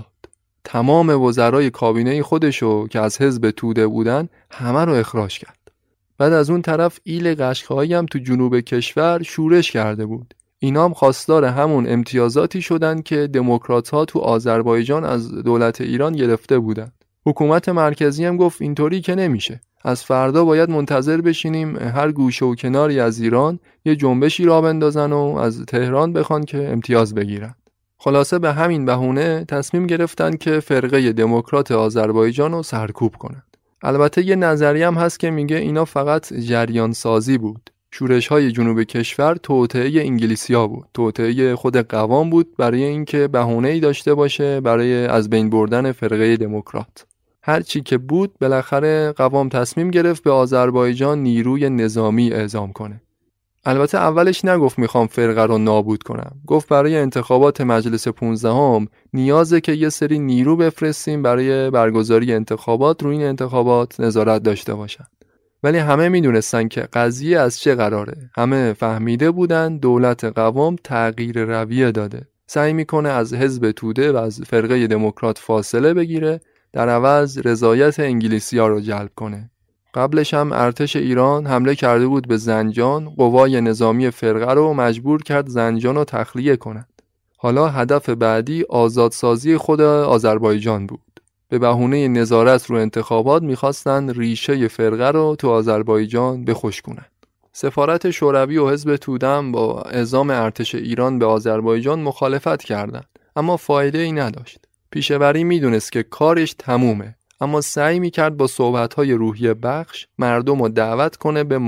تمام وزرای کابینه خودشو که از حزب توده بودن همه رو اخراج کرد. بعد از اون طرف ایل قشقایی هم تو جنوب کشور شورش کرده بود. اینا هم خواستار همون امتیازاتی شدن که دموکرات‌ها تو آذربایجان از دولت ایران گرفته بودن. حکومت مرکزی هم گفت اینطوری که نمیشه. از فردا باید منتظر بشینیم هر گوشه و کناری از ایران یه جنبشی راه بندازن و از تهران بخوان که امتیاز بگیرن. خلاصه به همین بهونه تصمیم گرفتن که فرقه دموکرات آذربایجان رو سرکوب کنن. البته یه نظریه هم هست که میگه اینا فقط جریان سازی بود. شورش‌های جنوب کشور توطئه انگلیسی‌ها بود. توطئه خود قوام بود برای اینکه بهونه‌ای داشته باشه برای از بین بردن فرقه دموکرات. هر چی که بود بالاخره قوام تصمیم گرفت به آذربایجان نیروی نظامی اعزام کنه. البته اولش نگفت میخوام فرقه رو نابود کنم. گفت برای انتخابات مجلس 15 نیازه که یه سری نیرو بفرستیم برای برگزاری انتخابات، روی این انتخابات نظارت داشته باشن. ولی همه میدونستن که قضیه از چه قراره. همه فهمیده بودن دولت قوام تغییر رویه داده. سعی میکنه از حزب توده و از فرقه دموکرات فاصله بگیره، در عوض رضایت انگلیسی‌ها رو جلب کنه. قبلش هم ارتش ایران حمله کرده بود به زنجان، قوای نظامی فرقه رو مجبور کرد زنجان رو تخلیه کنند. حالا هدف بعدی آزادسازی خود آذربایجان بود. به بهونه نظارت رو انتخابات میخواستن ریشه فرقه رو تو آذربایجان بخشکونن. سفارت شوروی و حزب توده هم با اعزام ارتش ایران به آذربایجان مخالفت کردند، اما فایده ای نداشت. پیشوری میدونست که کارش تمومه، اما سعی میکرد با صحبت‌های روحیه بخش مردم رو دعوت کنه به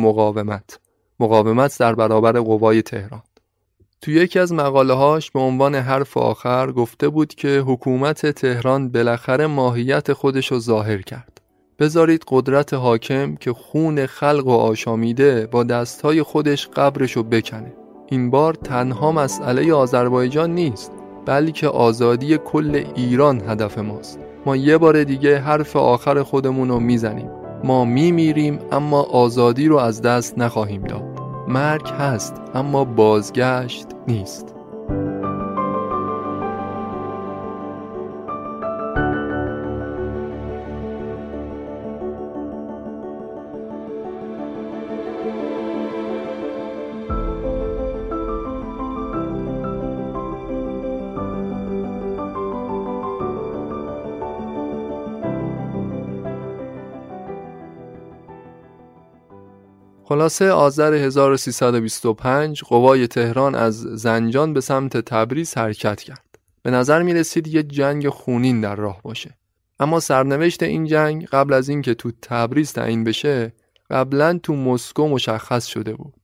مقاومت در برابر قوای تهران. تو یکی از مقاله‌هاش به عنوان حرف آخر گفته بود که حکومت تهران بالاخره ماهیت خودش رو ظاهر کرد. بذارید قدرت حاکم که خون خلق و آشامیده با دستهای خودش قبرش رو بکنه. این بار تنها مسئله آذربایجان نیست، بلکه آزادی کل ایران هدف ماست. ما یه بار دیگه حرف آخر خودمون رو میزنیم. ما میمیریم اما آزادی رو از دست نخواهیم داد. مرگ هست اما بازگشت نیست. خلاصه آذر 1325 قوای تهران از زنجان به سمت تبریز حرکت کرد. به نظر می رسید یه جنگ خونین در راه باشه. اما سرنوشت این جنگ قبل از اینکه تو تبریز تعیین بشه، قبلا تو مسکو مشخص شده بود.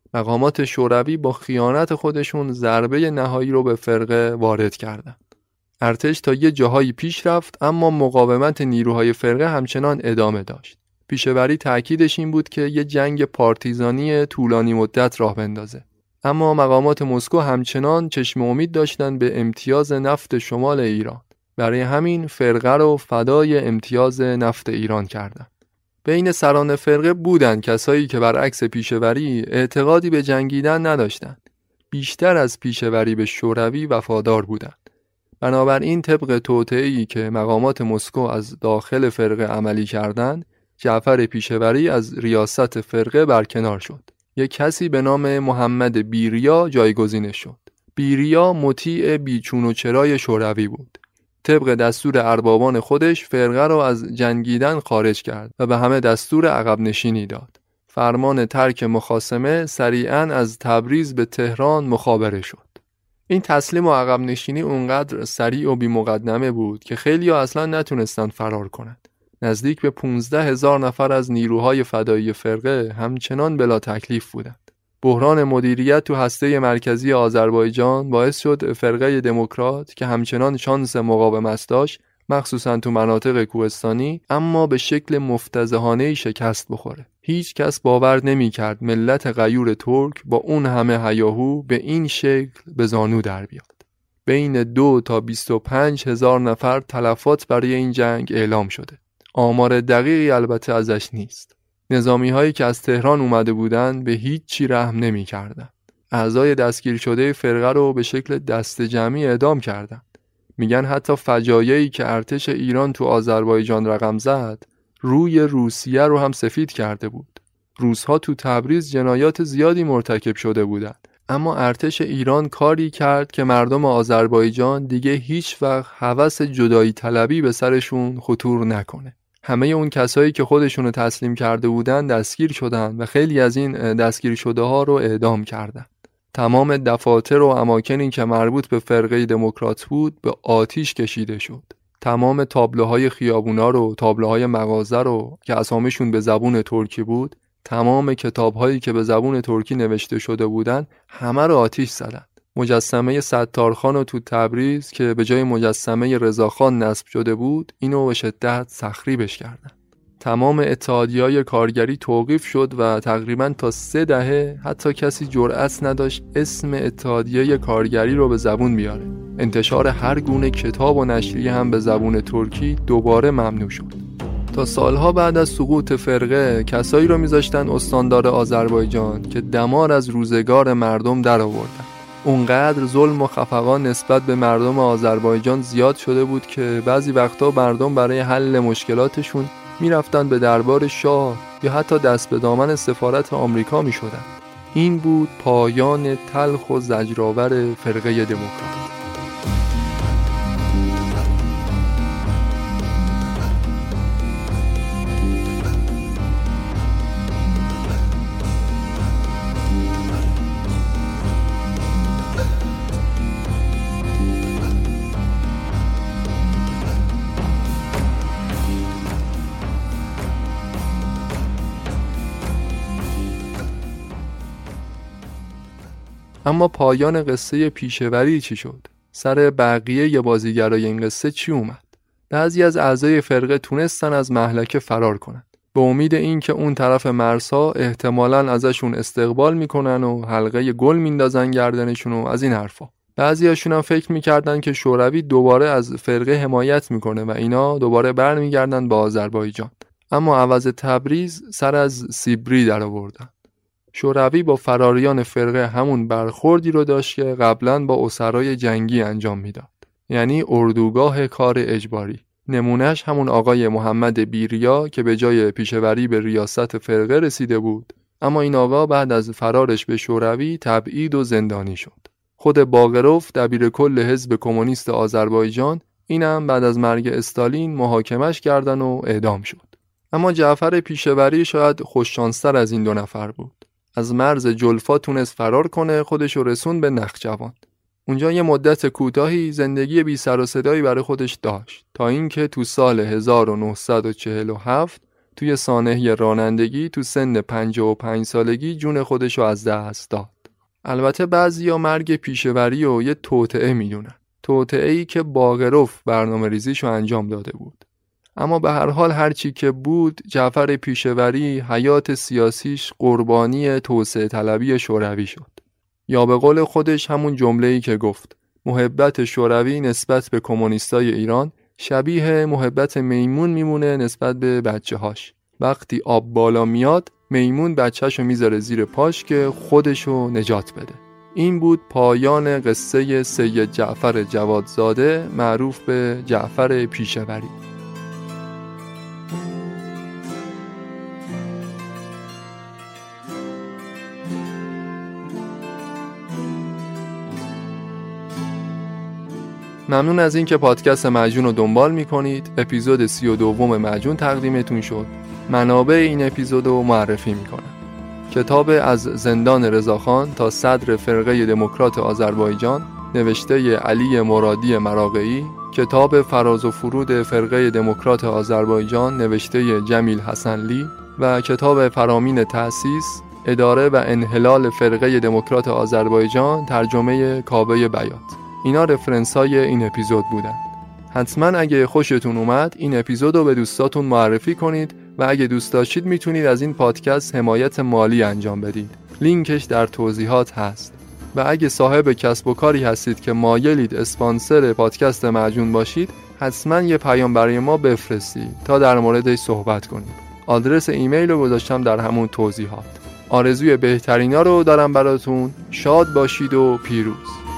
مقامات شوروی با خیانت خودشون ضربه نهایی رو به فرقه وارد کردند. ارتش تا یه جاهایی پیش رفت، اما مقاومت نیروهای فرقه همچنان ادامه داشت. پیشه‌وری تأکیدش این بود که یه جنگ پارتیزانی طولانی مدت راه بندازه. اما مقامات مسکو همچنان چشم امید داشتن به امتیاز نفت شمال ایران. برای همین فرقه رو فدای امتیاز نفت ایران کردند. بین سران فرقه بودن کسایی که برعکس پیشه‌وری اعتقادی به جنگیدن نداشتند. بیشتر از پیشه‌وری به شوروی وفادار بودند. بنابراین طبق توطئه‌ای که مقامات مسکو از داخل فرقه عملی کردند، جعفر پیشه‌وری از ریاست فرقه برکنار شد. یک کسی به نام محمد بیریا جایگزینش شد. بیریا مطیع بیچون و چرای شوروی بود. طبق دستور اربابان خودش فرقه را از جنگیدن خارج کرد و به همه دستور عقب نشینی داد. فرمان ترک مخاصمه سریعاً از تبریز به تهران مخابره شد. این تسلیم و عقب نشینی اونقدر سریع و بی مقدمه بود که خیلی‌ها اصلاً نتونستن فرار کنند. نزدیک به 15,000 نفر از نیروهای فدایی فرقه همچنان بلا تکلیف بودند. بحران مدیریت تو هسته مرکزی آذربایجان باعث شد فرقه دموکرات که همچنان شانس مقاومت داشت، مخصوصاً تو مناطق کوهستانی، اما به شکل مفتضحانه‌ای شکست بخوره. هیچ کس باور نمی‌کرد ملت غیور ترک با اون همه هیاهو به این شکل به زانو در بیاد. بین 2 تا 25,000 نفر تلفات برای این جنگ اعلام شده. آمار دقیقی البته ازش نیست. نظامی هایی که از تهران اومده بودن به هیچ چی رحم نمی کردن. اعضای دستگیر شده فرقه رو به شکل دست جمعی اعدام کردن. میگن حتی فجایعی که ارتش ایران تو آذربایجان رقم زد، روی روسیه رو هم سفید کرده بود. روس‌ها تو تبریز جنایات زیادی مرتکب شده بودند، اما ارتش ایران کاری کرد که مردم آذربایجان دیگه هیچ وقت هوس جدایی طلبی به سرشون خطور نکنه. همه اون کسایی که خودشونو تسلیم کرده بودن دستگیر شدن و خیلی از این دستگیر شده ها رو اعدام کردن. تمام دفاتر و اماکنی که مربوط به فرقه دموکرات بود به آتیش کشیده شد. تمام تابلوهای خیابونا رو، تابلوهای مغازه رو که اسامیشون به زبون ترکی بود، تمام کتاب‌هایی که به زبون ترکی نوشته شده بودن، همه رو آتیش زدن. مجسمه ستارخان رو تو تبریز که به جای مجسمه رضاخان نصب شده بود، اینو به شدت تخریبش کردن. تمام اتحادیه‌های کارگری توقیف شد و تقریباً تا 3 دهه حتی کسی جرأت نداشت اسم اتحادیه کارگری رو به زبون بیاره. انتشار هر گونه کتاب و نشریه هم به زبون ترکی دوباره ممنوع شد. تا سالها بعد از سقوط فرقه کسایی رو میذاشتن استاندار آذربایجان که دمار از روزگار مردم در آوردن. اونقدر ظلم و خفقان نسبت به مردم آذربایجان زیاد شده بود که بعضی وقتا مردم برای حل مشکلاتشون میرفتن به دربار شاه یا حتی دست به دامن سفارت آمریکا میشدن. این بود پایان تلخ و زجرآور فرقه دموکرات. اما پایان قصه پیشه‌وری چی شد؟ سر بقیه بازیگرای این قصه چی اومد؟ بعضی از اعضای فرقه تونستن از مهلکه فرار کنن، به امید این که اون طرف مرزها احتمالاً ازشون استقبال میکنن و حلقه گل میندازن گردنشون و از این حرفا. بعضیاشون هم فکر میکردن که شوروی دوباره از فرقه حمایت میکنه و اینا دوباره برمیگردن با آذربایجان. اما عوض تبریز سر از سیبری در آوردن. شوروی با فراریان فرقه همون برخوردی رو داشت که قبلاً با اسرای جنگی انجام میداد، یعنی اردوگاه کار اجباری. نمونهش همون آقای محمد بیریا که به جای پیشه‌وری به ریاست فرقه رسیده بود، اما این آقا بعد از فرارش به شوروی تبعید و زندانی شد. خود باقروف دبیر کل حزب کمونیست آذربایجان، اینم بعد از مرگ استالین محاکمش کردن و اعدام شد. اما جعفر پیشه‌وری شاید خوششانستر از این 2 نفر بود. از مرز جلفا تونست فرار کنه، خودشو رسون به نخجوان. اونجا یه مدت کوتاهی زندگی بی سر و صدایی برای خودش داشت تا اینکه تو سال 1947 توی سانحه رانندگی تو سن 55 سالگی جون خودشو از دست داد. البته بعضیا مرگ پیشوری رو یه توطئه میدونن. توطئه‌ای که باقرف برنامه ریزیشو انجام داده بود. اما به هر حال هرچی که بود، جعفر پیشوری حیات سیاسیش قربانی توسعه طلبی شوروی شد. یا به قول خودش همون جمله‌ای که گفت: محبت شوروی نسبت به کمونیستای ایران شبیه محبت میمون میمونه نسبت به بچه‌هاش. وقتی آب بالا میاد، میمون بچه‌شو میذاره زیر پاش که خودشو نجات بده. این بود پایان قصه سید جعفر جوادزاده معروف به جعفر پیشوری. ممنون از این که پادکست معجون رو دنبال میکنید. اپیزود 32 معجون تقدیمتون شد. منابع این اپیزود رو معرفی میکنم. کتاب از زندان رضاخان تا صدر فرقه دموکرات آذربایجان نوشته علی مرادی مراغه‌ای، کتاب فراز و فرود فرقه دموکرات آذربایجان نوشته جمیل حسنلی و کتاب فرامین تأسیس، اداره و انحلال فرقه دموکرات آذربایجان ترجمه کاوه بیات. اینا رفرنس‌های این اپیزود بودن. حتما اگه خوشتون اومد این اپیزود رو به دوستاتون معرفی کنید و اگه دوست داشتید میتونید از این پادکست حمایت مالی انجام بدید. لینکش در توضیحات هست. و اگه صاحب کسب و کاری هستید که مایلید اسپانسر پادکست معجون باشید، حتما یه پیام برای ما بفرستید تا در موردش صحبت کنیم. آدرس ایمیل رو گذاشتم در همون توضیحات. آرزوی بهترینا رو دارم براتون. شاد باشید و پیروز.